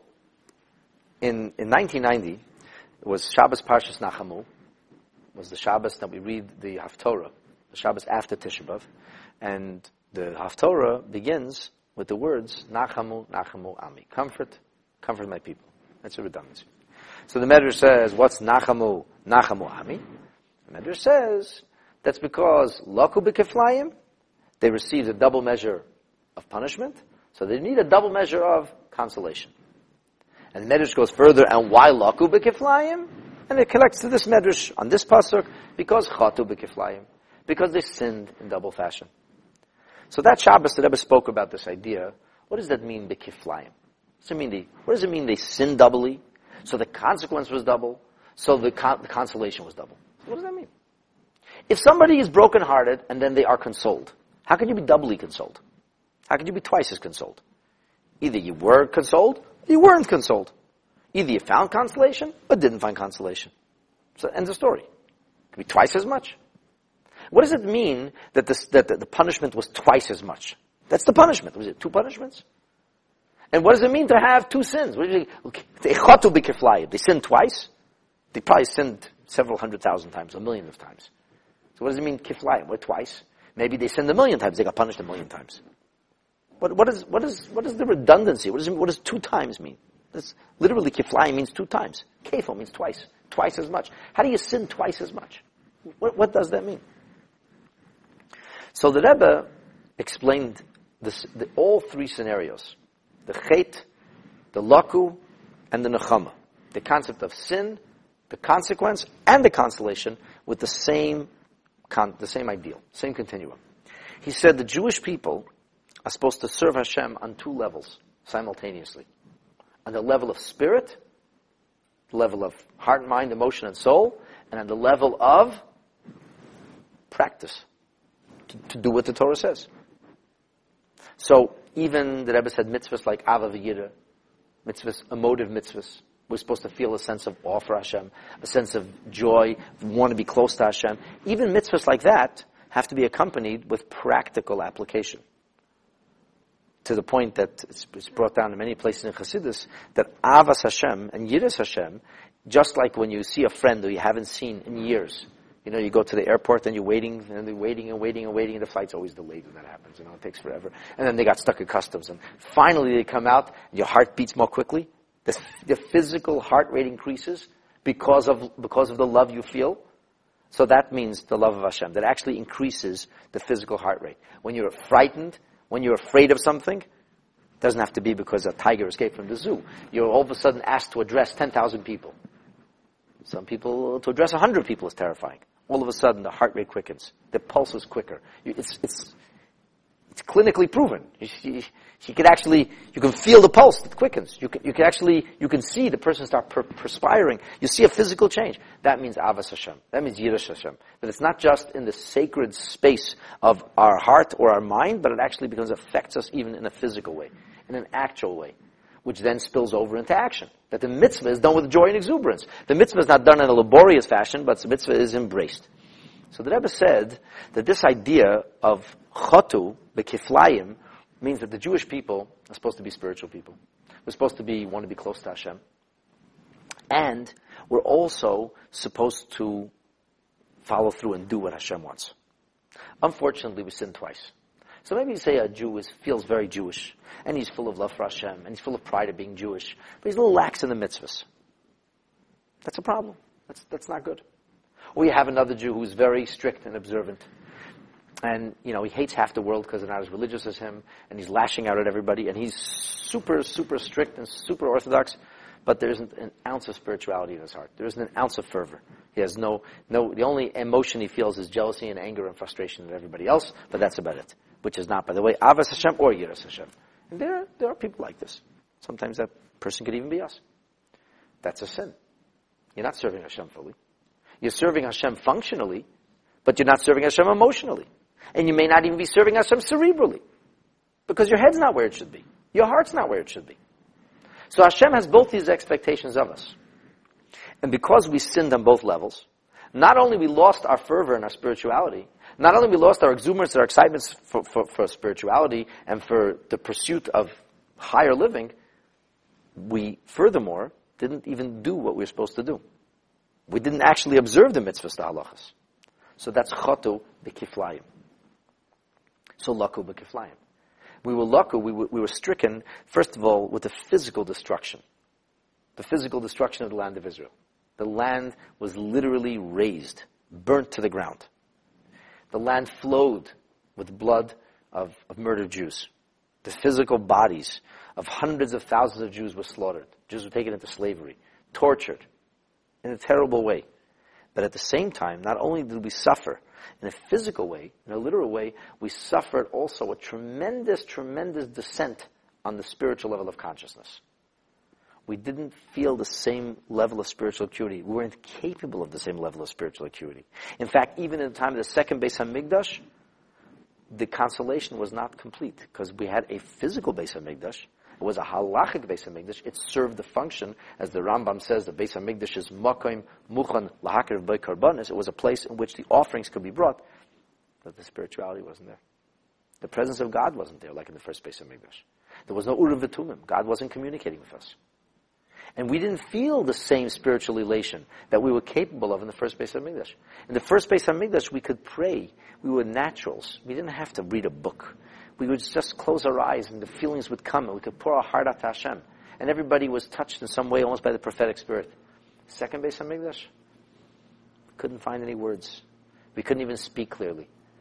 in 1990, it was Shabbos Parshas Nachamu, was the Shabbos that we read the Haftorah, the Shabbos after Tisha B'Av, and the Haftorah begins with the words, Nachamu, Nachamu, Ami. Comfort my people. That's a redundancy. So the Medrash says, what's Nachamu, Nachamu, Ami? The Medrash says, that's because Laku b'kiflayim, they received a double measure of punishment, so they need a double measure of consolation. And the Medrash goes further, and why Laku b'kiflayim? And it connects to this Medrash on this pasuk, because Chatu b'kiflayim, because they sinned in double fashion. So that Shabbos, the Rebbe spoke about this idea. What does that mean, b'kiflayim? What does it mean they sinned doubly? So the consequence was double. So the consolation was double. What does that mean? If somebody is brokenhearted and then they are consoled, how can you be doubly consoled? How can you be twice as consoled? Either you were consoled, or you weren't consoled. Either you found consolation, or didn't find consolation. So end of story. It could be twice as much. What does it mean that the punishment was twice as much? That's the punishment. Was it 2 punishments? And what does it mean to have 2 sins? They sinned twice. They probably sinned several 100,000 times, 1,000,000 of times. So what does it mean, kiflayim? What, twice? Maybe they sinned 1,000,000 times. They got punished 1,000,000 times. What is the redundancy? What does 2 times mean? That's literally kiflayim means 2 times. Kefo means twice as much. How do you sin twice as much? What does that mean? So the Rebbe explained all three scenarios: the chet, the laku, and the nechama. The concept of sin, the consequence, and the consolation with the same ideal, same continuum. He said the Jewish people are supposed to serve Hashem on two levels simultaneously. On the level of spirit, the level of heart, mind, emotion, and soul, and on the level of practice, to do what the Torah says. So even the Rebbe said mitzvahs like Ava v'Yira, mitzvahs, emotive mitzvahs. We're supposed to feel a sense of awe for Hashem, a sense of joy, want to be close to Hashem. Even mitzvahs like that have to be accompanied with practical application. To the point that it's brought down in many places in Chassidus, that Avas Hashem and Yiras Hashem, just like when you see a friend who you haven't seen in years, you go to the airport and you're waiting, and they're waiting, and the flight's always delayed when that happens, it takes forever. And then they got stuck at customs, and finally they come out, and your heart beats more quickly. The physical heart rate increases because of the love you feel. So that means the love of Hashem. That actually increases the physical heart rate. When you're frightened, when you're afraid of something, it doesn't have to be because a tiger escaped from the zoo. You're all of a sudden asked to address 10,000 people. Some people, to address 100 people is terrifying. All of a sudden the heart rate quickens. The pulse is quicker. It's clinically proven. You can feel the pulse that quickens. You can see the person start perspiring. You see a physical change. That means Avas Hashem. That means Yiras Hashem. That it's not just in the sacred space of our heart or our mind, but it actually affects us even in a physical way, in an actual way, which then spills over into action. That the mitzvah is done with joy and exuberance. The mitzvah is not done in a laborious fashion, but the mitzvah is embraced. So the Rebbe said that this idea of chotu, bekiflayim, means that the Jewish people are supposed to be spiritual people. We're supposed to want to be close to Hashem. And we're also supposed to follow through and do what Hashem wants. Unfortunately, we sin twice. So maybe you say a Jew feels very Jewish, and he's full of love for Hashem, and he's full of pride of being Jewish, but he's a little lax in the mitzvahs. That's a problem. That's not good. Or you have another Jew who's very strict and observant. And, he hates half the world because they're not as religious as him, and he's lashing out at everybody, and he's super, super strict and super orthodox, but there isn't an ounce of spirituality in his heart. There isn't an ounce of fervor. He has the only emotion he feels is jealousy and anger and frustration at everybody else, but that's about it. Which is not, by the way, Avas Hashem or Yiras Hashem. And there are people like this. Sometimes that person could even be us. That's a sin. You're not serving Hashem fully. You're serving Hashem functionally, but you're not serving Hashem emotionally. And you may not even be serving Hashem cerebrally. Because your head's not where it should be. Your heart's not where it should be. So Hashem has both these expectations of us. And because we sinned on both levels, not only we lost our fervor and our spirituality, not only we lost our exuberance and our excitement for spirituality and for the pursuit of higher living, we furthermore didn't even do what we were supposed to do. We didn't actually observe the mitzvahs, the halachas. So that's chotu b'kiflayim. So laku b'kiflayim. We were stricken, first of all, with the physical destruction. The physical destruction of the land of Israel. The land was literally razed, burnt to the ground. The land flowed with blood of murdered Jews. The physical bodies of hundreds of thousands of Jews were slaughtered. Jews were taken into slavery, tortured in a terrible way. But at the same time, not only did we suffer in a physical way, in a literal way, we suffered also a tremendous, tremendous descent on the spiritual level of consciousness. We didn't feel the same level of spiritual acuity. We weren't capable of the same level of spiritual acuity. In fact, even in the time of the second Beis HaMikdash, the consolation was not complete because we had a physical Beis HaMikdash. It was a halachic Beis HaMikdash. It served the function, as the Rambam says, the Beis HaMikdash is makom muchan lahakriv by karbanis. It was a place in which the offerings could be brought, but the spirituality wasn't there. The presence of God wasn't there, like in the first Beis HaMikdash. There was no Urim V'Tumim. God wasn't communicating with us. And we didn't feel the same spiritual elation that we were capable of in the first Beis HaMikdash. In the first Beis HaMikdash, we could pray. We were naturals. We didn't have to read a book. We would just close our eyes and the feelings would come and we could pour our heart out to Hashem. And everybody was touched in some way almost by the prophetic spirit. Second Beis HaMikdash, couldn't find any words. We couldn't even speak clearly.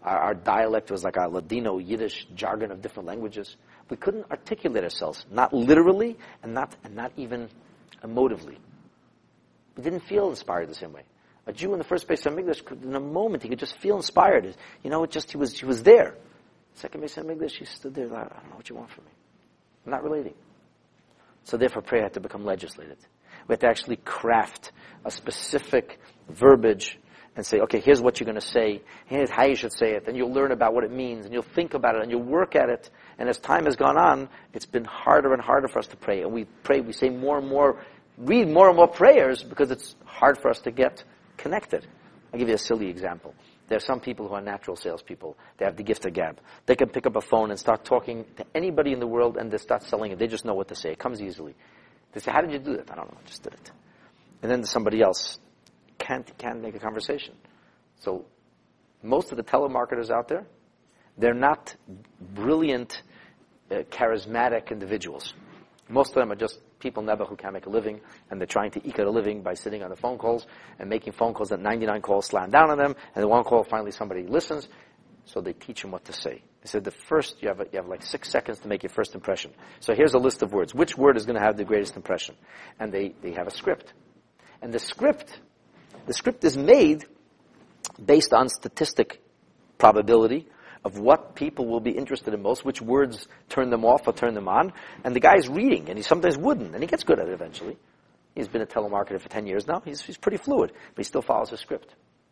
Our dialect was like our Ladino, Yiddish jargon of different languages. We couldn't articulate ourselves, not literally and not even emotively. We didn't feel inspired the same way. A Jew in the first Beis Hamikdash could, in a moment, he could just feel inspired. He was there. Second Beis Hamikdash, he stood there like, I don't know what you want from me. I'm not relating. So therefore, prayer had to become legislated. We had to actually craft a specific verbiage and say, okay, here's what you're going to say. Here's how you should say it. And you'll learn about what it means, and you'll think about it, and you'll work at it. And as time has gone on, it's been harder and harder for us to pray. And we pray, we say more and more, read more and more prayers because it's hard for us to get connected. I'll give you a silly example. There are some people who are natural salespeople. They have the gift of gab. They can pick up a phone and start talking to anybody in the world, and they start selling it. They just know what to say. It comes easily. They say, how did you do that? I don't know. I just did it. And then somebody else can't make a conversation. So most of the telemarketers out there, they're not brilliant, charismatic individuals. Most of them are just people never who can't make a living, and they're trying to eke out a living by sitting on the phone calls and making phone calls that 99 calls slam down on them, and the one call finally somebody listens, so they teach them what to say. They said you have like 6 seconds to make your first impression. So here's a list of words. Which word is going to have the greatest impression? And they have a script. And the script is made based on statistic probability of what people will be interested in most, which words turn them off or turn them on. And the guy's reading, and he sometimes wouldn't, and he gets good at it eventually. He's been a telemarketer for 10 years now. He's pretty fluid, but he still follows his script.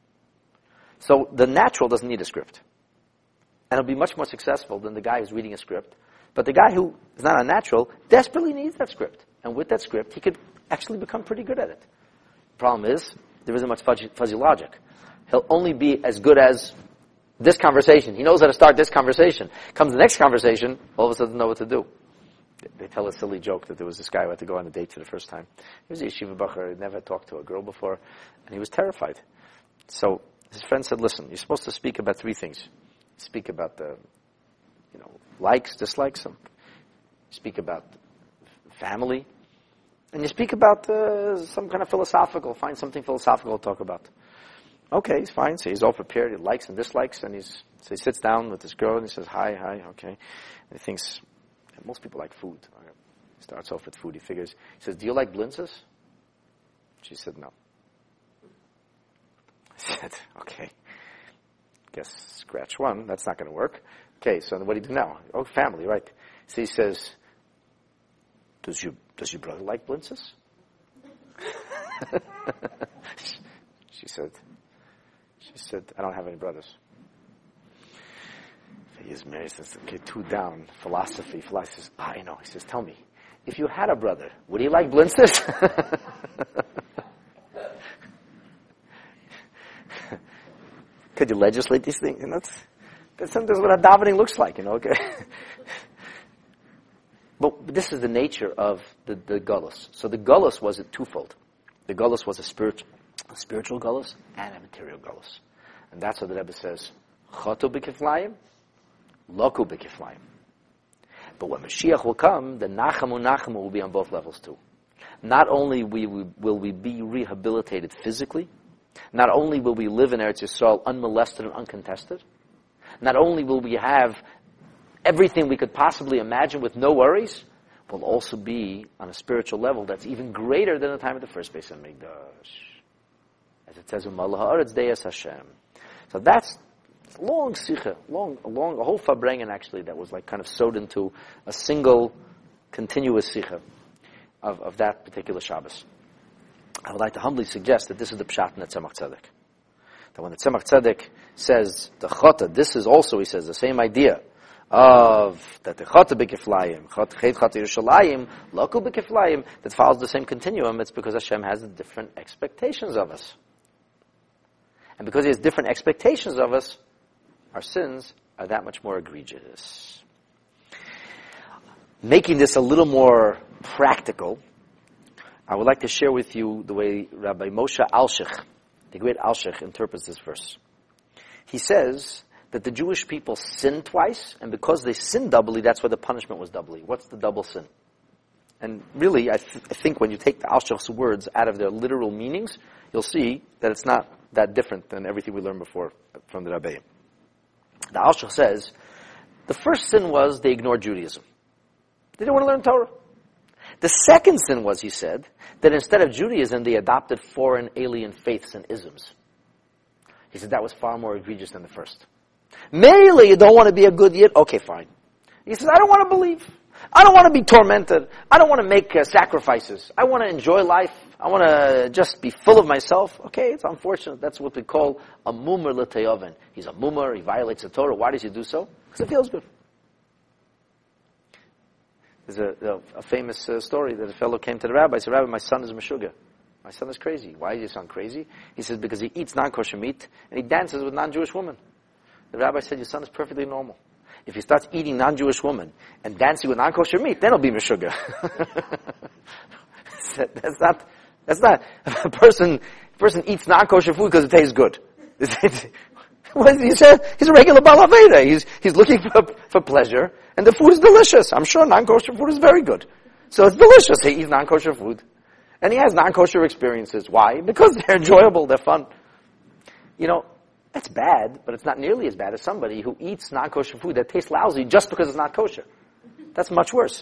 So the natural doesn't need a script. And it'll be much more successful than the guy who's reading a script. But the guy who is not a natural desperately needs that script. And with that script, he could actually become pretty good at it. Problem is, there isn't much fuzzy logic. He'll only be as good as this conversation. He knows how to start this conversation. Comes the next conversation, all of a sudden doesn't know what to do. They tell a silly joke that there was this guy who had to go on a date for the first time. He was a yeshiva bacher, he never talked to a girl before, and he was terrified. So his friend said, listen, you're supposed to speak about 3 things. Speak about the, likes, dislikes, speak about family, and you speak about some kind of philosophical, find something philosophical to talk about. Okay, he's fine. So he's all prepared. He likes and dislikes, and so he sits down with this girl and he says, hi, okay. And he thinks, most people like food. He starts off with food. He says, do you like blintzes? She said, no. I said, okay. Guess scratch one. That's not going to work. Okay, so what do you do now? Oh, family, right. So he says, does your brother like blintzes? She said, I don't have any brothers. He is married since okay, 2 down. Philosophy says, I know. He says, tell me, if you had a brother, would he like blintzes? Could you legislate these things? That's sometimes what a davening looks like, okay? But this is the nature of the gullus. So the gullus was twofold. The gullus was a spiritual gullus and a material gullus. And that's what the Rebbe says, Chotu b'kiflayim, Loku b'kiflayim. But when Mashiach will come, the Nachamu will be on both levels too. Not only will we be rehabilitated physically, not only will we live in Eretz Yisrael unmolested and uncontested, not only will we have everything we could possibly imagine with no worries, we'll also be on a spiritual level that's even greater than the time of the first Beis Hamikdash. As it says, U'malach ha'aretz de'es Hashem. So that's a long sikha, a whole farbrengen actually that was like kind of sewed into a single continuous sikha of that particular Shabbos. I would like to humbly suggest that this is the pshat in the Tzemach Tzedek. That when the Tzemach Tzedek says the chota, this is also, he says, the same idea of that the chota b'kiflayim, chota Yerushalayim, loku b'kiflayim, that follows the same continuum. It's because Hashem has different expectations of us. And because He has different expectations of us, our sins are that much more egregious. Making this a little more practical, I would like to share with you the way Rabbi Moshe Alshich, the great Alshich, interprets this verse. He says that the Jewish people sinned twice, and because they sinned doubly, that's why the punishment was doubly. What's the double sin? And really, I think when you take the Alshich's words out of their literal meanings, you'll see that it's not that different than everything we learned before from the Rabbeim. The Alshich says, the first sin was they ignored Judaism. They didn't want to learn Torah. The second sin was, he said, that instead of Judaism, they adopted foreign alien faiths and isms. He said that was far more egregious than the first. Mainly, you don't want to be a good Yid? Okay, fine. He says, I don't want to believe. I don't want to be tormented. I don't want to make sacrifices. I want to enjoy life. I want to just be full of myself. Okay, it's unfortunate. That's what we call a mumar l'teyoven. He's a mumar. He violates the Torah. Why does he do so? Because it feels good. There's a famous story that a fellow came to the rabbi and said, Rabbi, my son is Meshuggah. My son is crazy. Why is your son crazy? He says, because he eats non-kosher meat and he dances with non-Jewish women. The rabbi said, your son is perfectly normal. If he starts eating non-Jewish women and dancing with non-kosher meat, then he'll be Meshuggah. That's not, a person eats non-kosher food because it tastes good. He said, he's a regular balaveda. He's looking for pleasure, and the food is delicious. I'm sure non-kosher food is very good. So it's delicious. He eats non-kosher food. And he has non-kosher experiences. Why? Because they're enjoyable, they're fun. You know, that's bad, but it's not nearly as bad as somebody who eats non-kosher food that tastes lousy just because it's not kosher. That's much worse.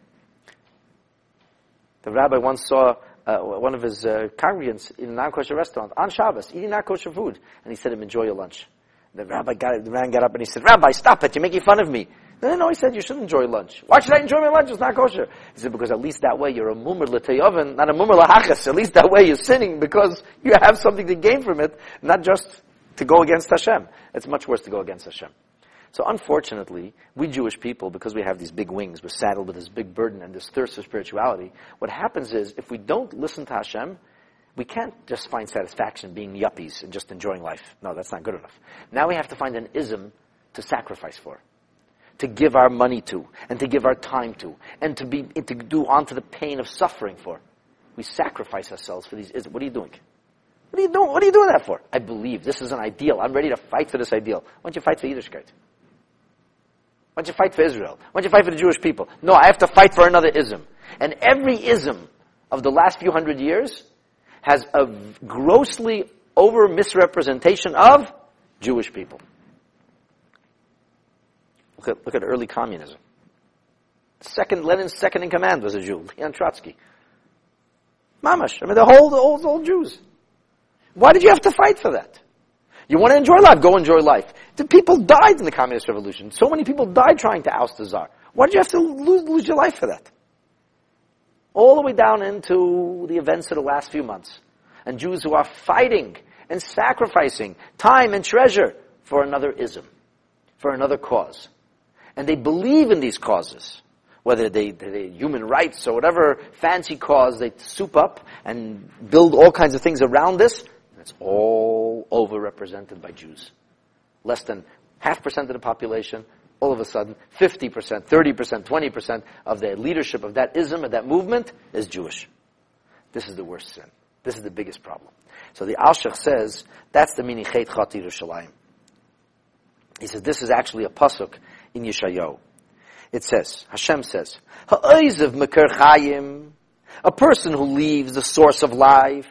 The rabbi once saw one of his congregants in a non-kosher restaurant on Shabbos, eating non-kosher food. And he said to him, enjoy your lunch. The man got up and he said, Rabbi, stop it, you're making fun of me. No, he said, you should enjoy lunch. Why should I enjoy my lunch? It's not kosher. He said, because at least that way you're a mumar l'teyoven, not a mumar l'hachas. At least that way you're sinning because you have something to gain from it, not just to go against Hashem. It's much worse to go against Hashem. So unfortunately, we Jewish people, because we have these big wings, we're saddled with this big burden and this thirst for spirituality, what happens is, if we don't listen to Hashem, we can't just find satisfaction being yuppies and just enjoying life. No, that's not good enough. Now we have to find an ism to sacrifice for, to give our money to, and to give our time to, and to do onto the pain of suffering for. We sacrifice ourselves for these isms. What are you doing? What are you doing? What are you doing that for? I believe this is an ideal. I'm ready to fight for this ideal. Why don't you fight for Yiddishkeit? Why don't you fight for Israel? Why don't you fight for the Jewish people? No, I have to fight for another ism. And every ism of the last few hundred years has a grossly over misrepresentation of Jewish people. Look at early communism. Lenin's second in command was a Jew, Leon Trotsky. Mamash. I mean, the old Jews. Why did you have to fight for that? You want to enjoy life? Go enjoy life. The people died in the communist revolution. So many people died trying to oust the Tsar. Why did you have to lose your life for that? All the way down into the events of the last few months. And Jews who are fighting and sacrificing time and treasure for another ism, for another cause. And they believe in these causes. Whether they human rights or whatever fancy cause they soup up and build all kinds of things around this. And it's all overrepresented by Jews. Less than 0.5% of the population, all of a sudden, 50%, 30%, 20% of the leadership of that ism, of that movement, is Jewish. This is the worst sin. This is the biggest problem. So the Alshich says, that's the meaning Chet Chat Yerushalayim. He says, this is actually a pasuk in Yeshayahu. It says, Hashem says, Ha'oizev Meker Chayim, a person who leaves the source of life,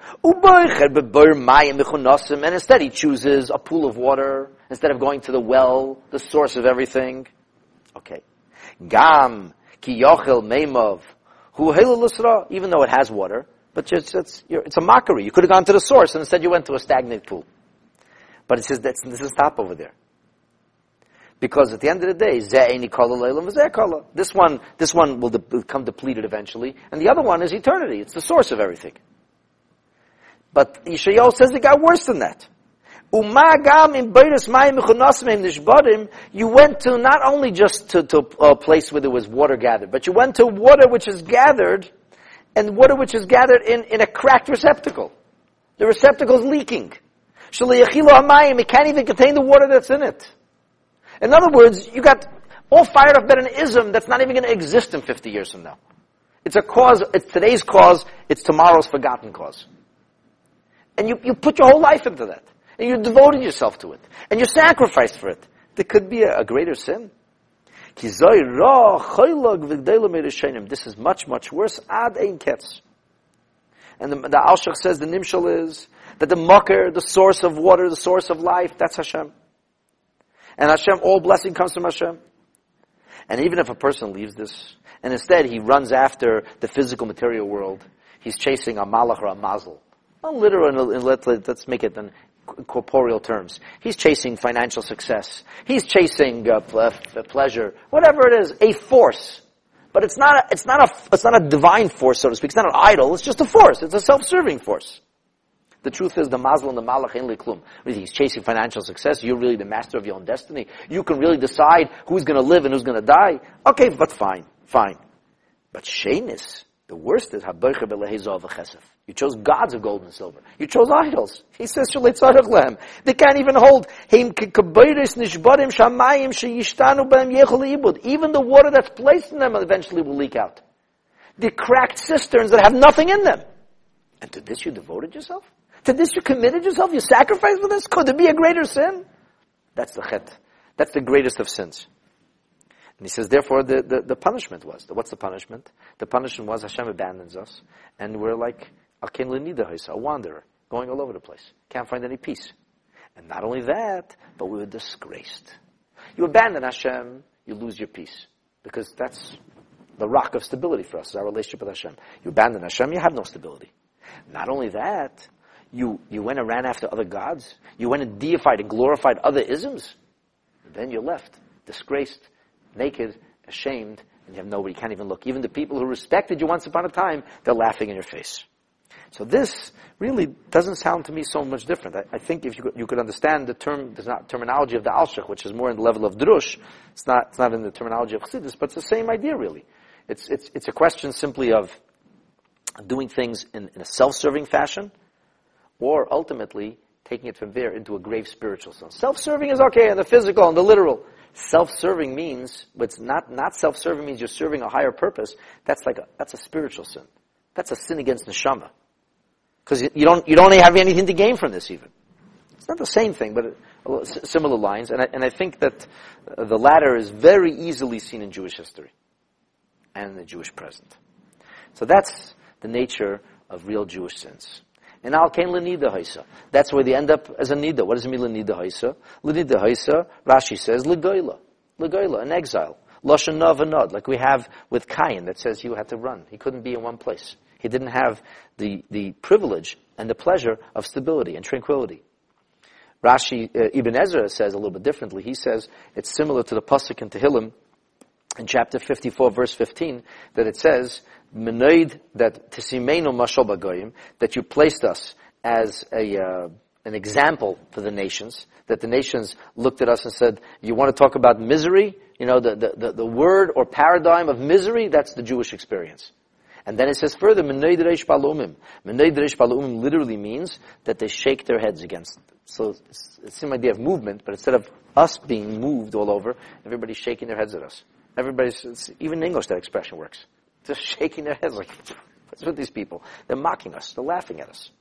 and instead he chooses a pool of water, instead of going to the well, the source of everything. Okay. Gam ki yochel meimov, hu l'sra, even though it has water, but it's a mockery. You could have gone to the source, and instead you went to a stagnant pool. But it says this is stop over there. Because at the end of the day, this one will become depleted eventually, and the other one is eternity. It's the source of everything. But Yeshayahu says it got worse than that. You went to not only just to a place where there was water gathered, but you went to water which is gathered, and water which is gathered in a cracked receptacle. The receptacle is leaking. It can't even contain the water that's in it. In other words, you got all fired up about an ism that's not even going to exist in 50 years from now. It's a cause, it's today's cause, it's tomorrow's forgotten cause. And you put your whole life into that. And you devoted yourself to it. And you sacrificed for it. There could be a greater sin. This is much, much worse. Ad ein ketz. And the Alshich says, the Nimshal is, that the Makar, the source of water, the source of life, that's Hashem. And Hashem, all blessing comes from Hashem. And even if a person leaves this, and instead he runs after the physical material world, he's chasing a malach or a mazel. Not literal, let's make it in corporeal terms. He's chasing financial success. He's chasing pleasure. Whatever it is, a force. But it's not a divine force, so to speak. It's not an idol. It's just a force. It's a self-serving force. The truth is, the mazel and the malach ain't liklum. He's chasing financial success. You're really the master of your own destiny. You can really decide who's going to live and who's going to die. Okay, but fine. But shenis, the worst is haboicha b'lehezov v'chesef. You chose gods of gold and silver. You chose idols. He says, Shalei tzarech lehem. They can't even hold. Even the water that's placed in them eventually will leak out. The cracked cisterns that have nothing in them. And to this you devoted yourself? To this you committed yourself? You sacrificed for this? Could there be a greater sin? That's the chet. That's the greatest of sins. And he says, therefore, the punishment was. What's the punishment? The punishment was Hashem abandons us, and we're like a wanderer, going all over the place. Can't find any peace. And not only that, but we were disgraced. You abandon Hashem, you lose your peace. Because that's the rock of stability for us, is our relationship with Hashem. You abandon Hashem, you have no stability. Not only that, you went and ran after other gods. You went and deified and glorified other isms. And then you're left, disgraced, naked, ashamed, and you have nobody, you can't even look. Even the people who respected you once upon a time, they're laughing in your face. So this really doesn't sound to me so much different. I think if you could understand the terminology of the Alshich, which is more in the level of Drush, it's not in the terminology of Chassidus, but it's the same idea really. It's a question simply of doing things in a self-serving fashion, or ultimately taking it from there into a grave spiritual sense. Self-serving is okay in the physical and the literal. Self-serving means, what's not self-serving means you're serving a higher purpose. That's a spiritual sin. That's a sin against neshama. Because you don't have anything to gain from this even. It's not the same thing, but similar lines. And I think that the latter is very easily seen in Jewish history and in the Jewish present. So that's the nature of real Jewish sins. And al kain lenida haisa. That's where they end up as a nida. What does it mean lenida haisa? Lenida haisa, Rashi says legoila, an exile. Lashon navanad, like we have with Cain that says he had to run. He couldn't be in one place. He didn't have the privilege and the pleasure of stability and tranquility. Rashi, Ibn Ezra says a little bit differently. He says it's similar to the pasuk in Tehillim in chapter 54, verse 15, that it says, "Menoid that tisimenu mashal bagoyim," that you placed us as an example for the nations. That the nations looked at us and said, "You want to talk about misery? You know, the word or paradigm of misery. That's the Jewish experience." And then it says further, "Menoid reish balumim." Menoid reish balumim literally means that they shake their heads against. So it's the same idea of movement, but instead of us being moved all over, everybody's shaking their heads at us. Even in English that expression works. Just shaking their heads like, what's with these people? They're mocking us. They're laughing at us.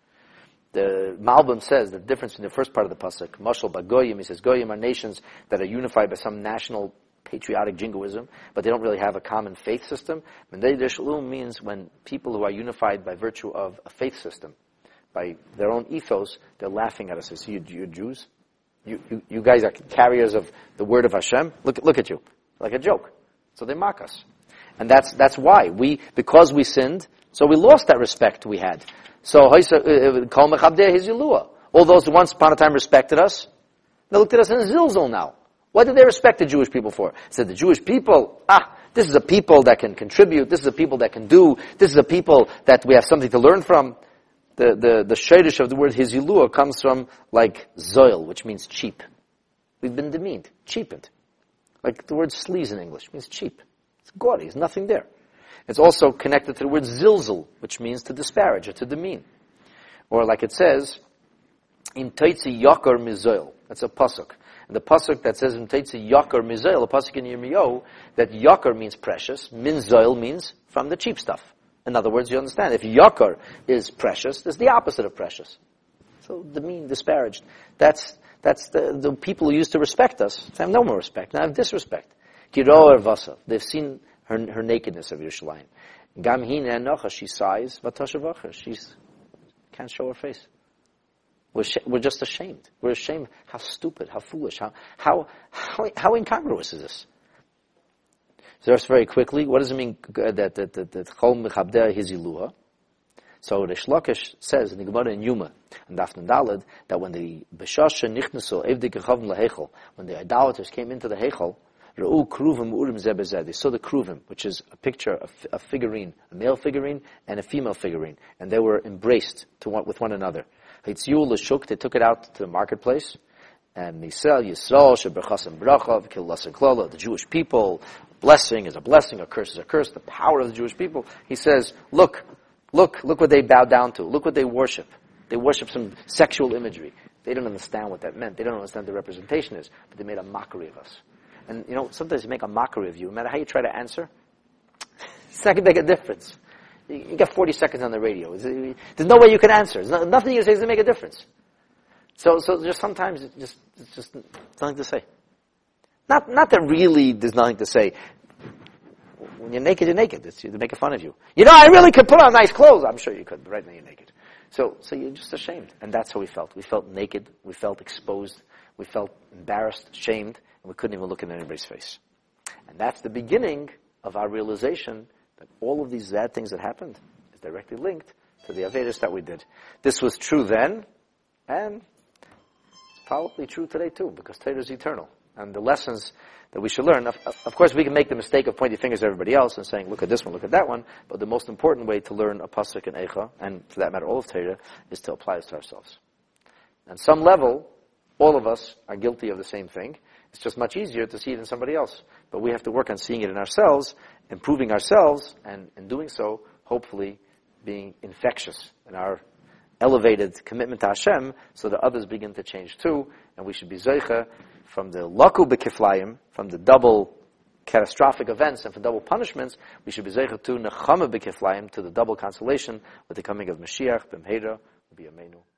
The Malbim says the difference in the first part of the pasuk, Mashal Bagoyim, he says, Goyim are nations that are unified by some national patriotic jingoism, but they don't really have a common faith system. Mendei Shalom means when people who are unified by virtue of a faith system, by their own ethos, they're laughing at us. They say, you're Jews? You guys are carriers of the word of Hashem? Look at you. Like a joke. So they mock us. And that's why. Because we sinned, so we lost that respect we had. So, all those who once upon a time respected us, they looked at us in zilzal now. What did they respect the Jewish people for? Said the Jewish people, this is a people that can contribute, this is a people that can do, this is a people that we have something to learn from. The shaydish of the word hizilua comes from like zoil, which means cheap. We've been demeaned, cheapened. Like the word sleaze in English means cheap. It's gaudy, there's nothing there. It's also connected to the word zilzal, which means to disparage or to demean. Or like it says, in Teitzi Yakar Mizoil. That's a pasuk. And the pasuk that says in Teitzi Yakar Mizoil, a pasuk in Yirmiyahu, that Yakar means precious, Minzoil means from the cheap stuff. In other words, you understand, if Yakar is precious, it's the opposite of precious. So demean, disparaged. That's the people who used to respect us. They have no more respect. Now have disrespect. Kiro Ervasa. They've seen her nakedness of Yerushalayim. Gam hin enocha, she sighs, vatashavacha. She can't show her face. We're just ashamed. We're ashamed how stupid, how foolish, how incongruous is this? So just very quickly, what does it mean that Chol Mechabdeh Hiziluha? So Reish Lakish says in the Gemara in Yuma, and Daf Nun Daled, that when the Beshasha Nichnasu Evdik Chavim LaHechel, when the idolaters came into the Hechel, Re'u Kruvim Urim Zeh Bezeh, they saw the Kruvim, which is a picture of a figurine, a male figurine and a female figurine, and they were embraced with one another. Hitzyu L'Shuk, they took it out to the marketplace, and Nisel Yisrael Sheberchasim Brachav Kilasin Klala, the Jewish people, blessing is a blessing, a curse is a curse, the power of the Jewish people. He says, look what they bow down to. Look what they worship. They worship some sexual imagery. They don't understand what that meant. They don't understand the representation is, but they made a mockery of us. And sometimes they make a mockery of you, no matter how you try to answer, it's not going to make a difference. You got 40 seconds on the radio. There's no way you can answer. Nothing you say is going to make a difference. So just sometimes it's just nothing to say. Not that really there's nothing to say. When you're naked, you're naked. It's to make fun of you. I really could put on nice clothes. I'm sure you could, but right now you're naked. So you're just ashamed. And that's how we felt. We felt naked. We felt exposed. We felt embarrassed, shamed, and we couldn't even look in anybody's face. And that's the beginning of our realization that all of these bad things that happened is directly linked to the Avedas that we did. This was true then, and it's probably true today too, because Torah is eternal. And the lessons that we should learn, of course we can make the mistake of pointing fingers at everybody else and saying, look at this one, look at that one, but the most important way to learn a pasuk in Eicha, and for that matter all of Torah, is to apply this to ourselves. On some level, all of us are guilty of the same thing. It's just much easier to see it in somebody else. But we have to work on seeing it in ourselves, improving ourselves, and in doing so, hopefully being infectious in our elevated commitment to Hashem, so that others begin to change too, and we should be zeicha from the laku b'kiflayim, from the double catastrophic events and from double punishments, we should be zeicha to nechama b'kiflayim, to the double consolation with the coming of Mashiach, b'mheira, b'yameinu.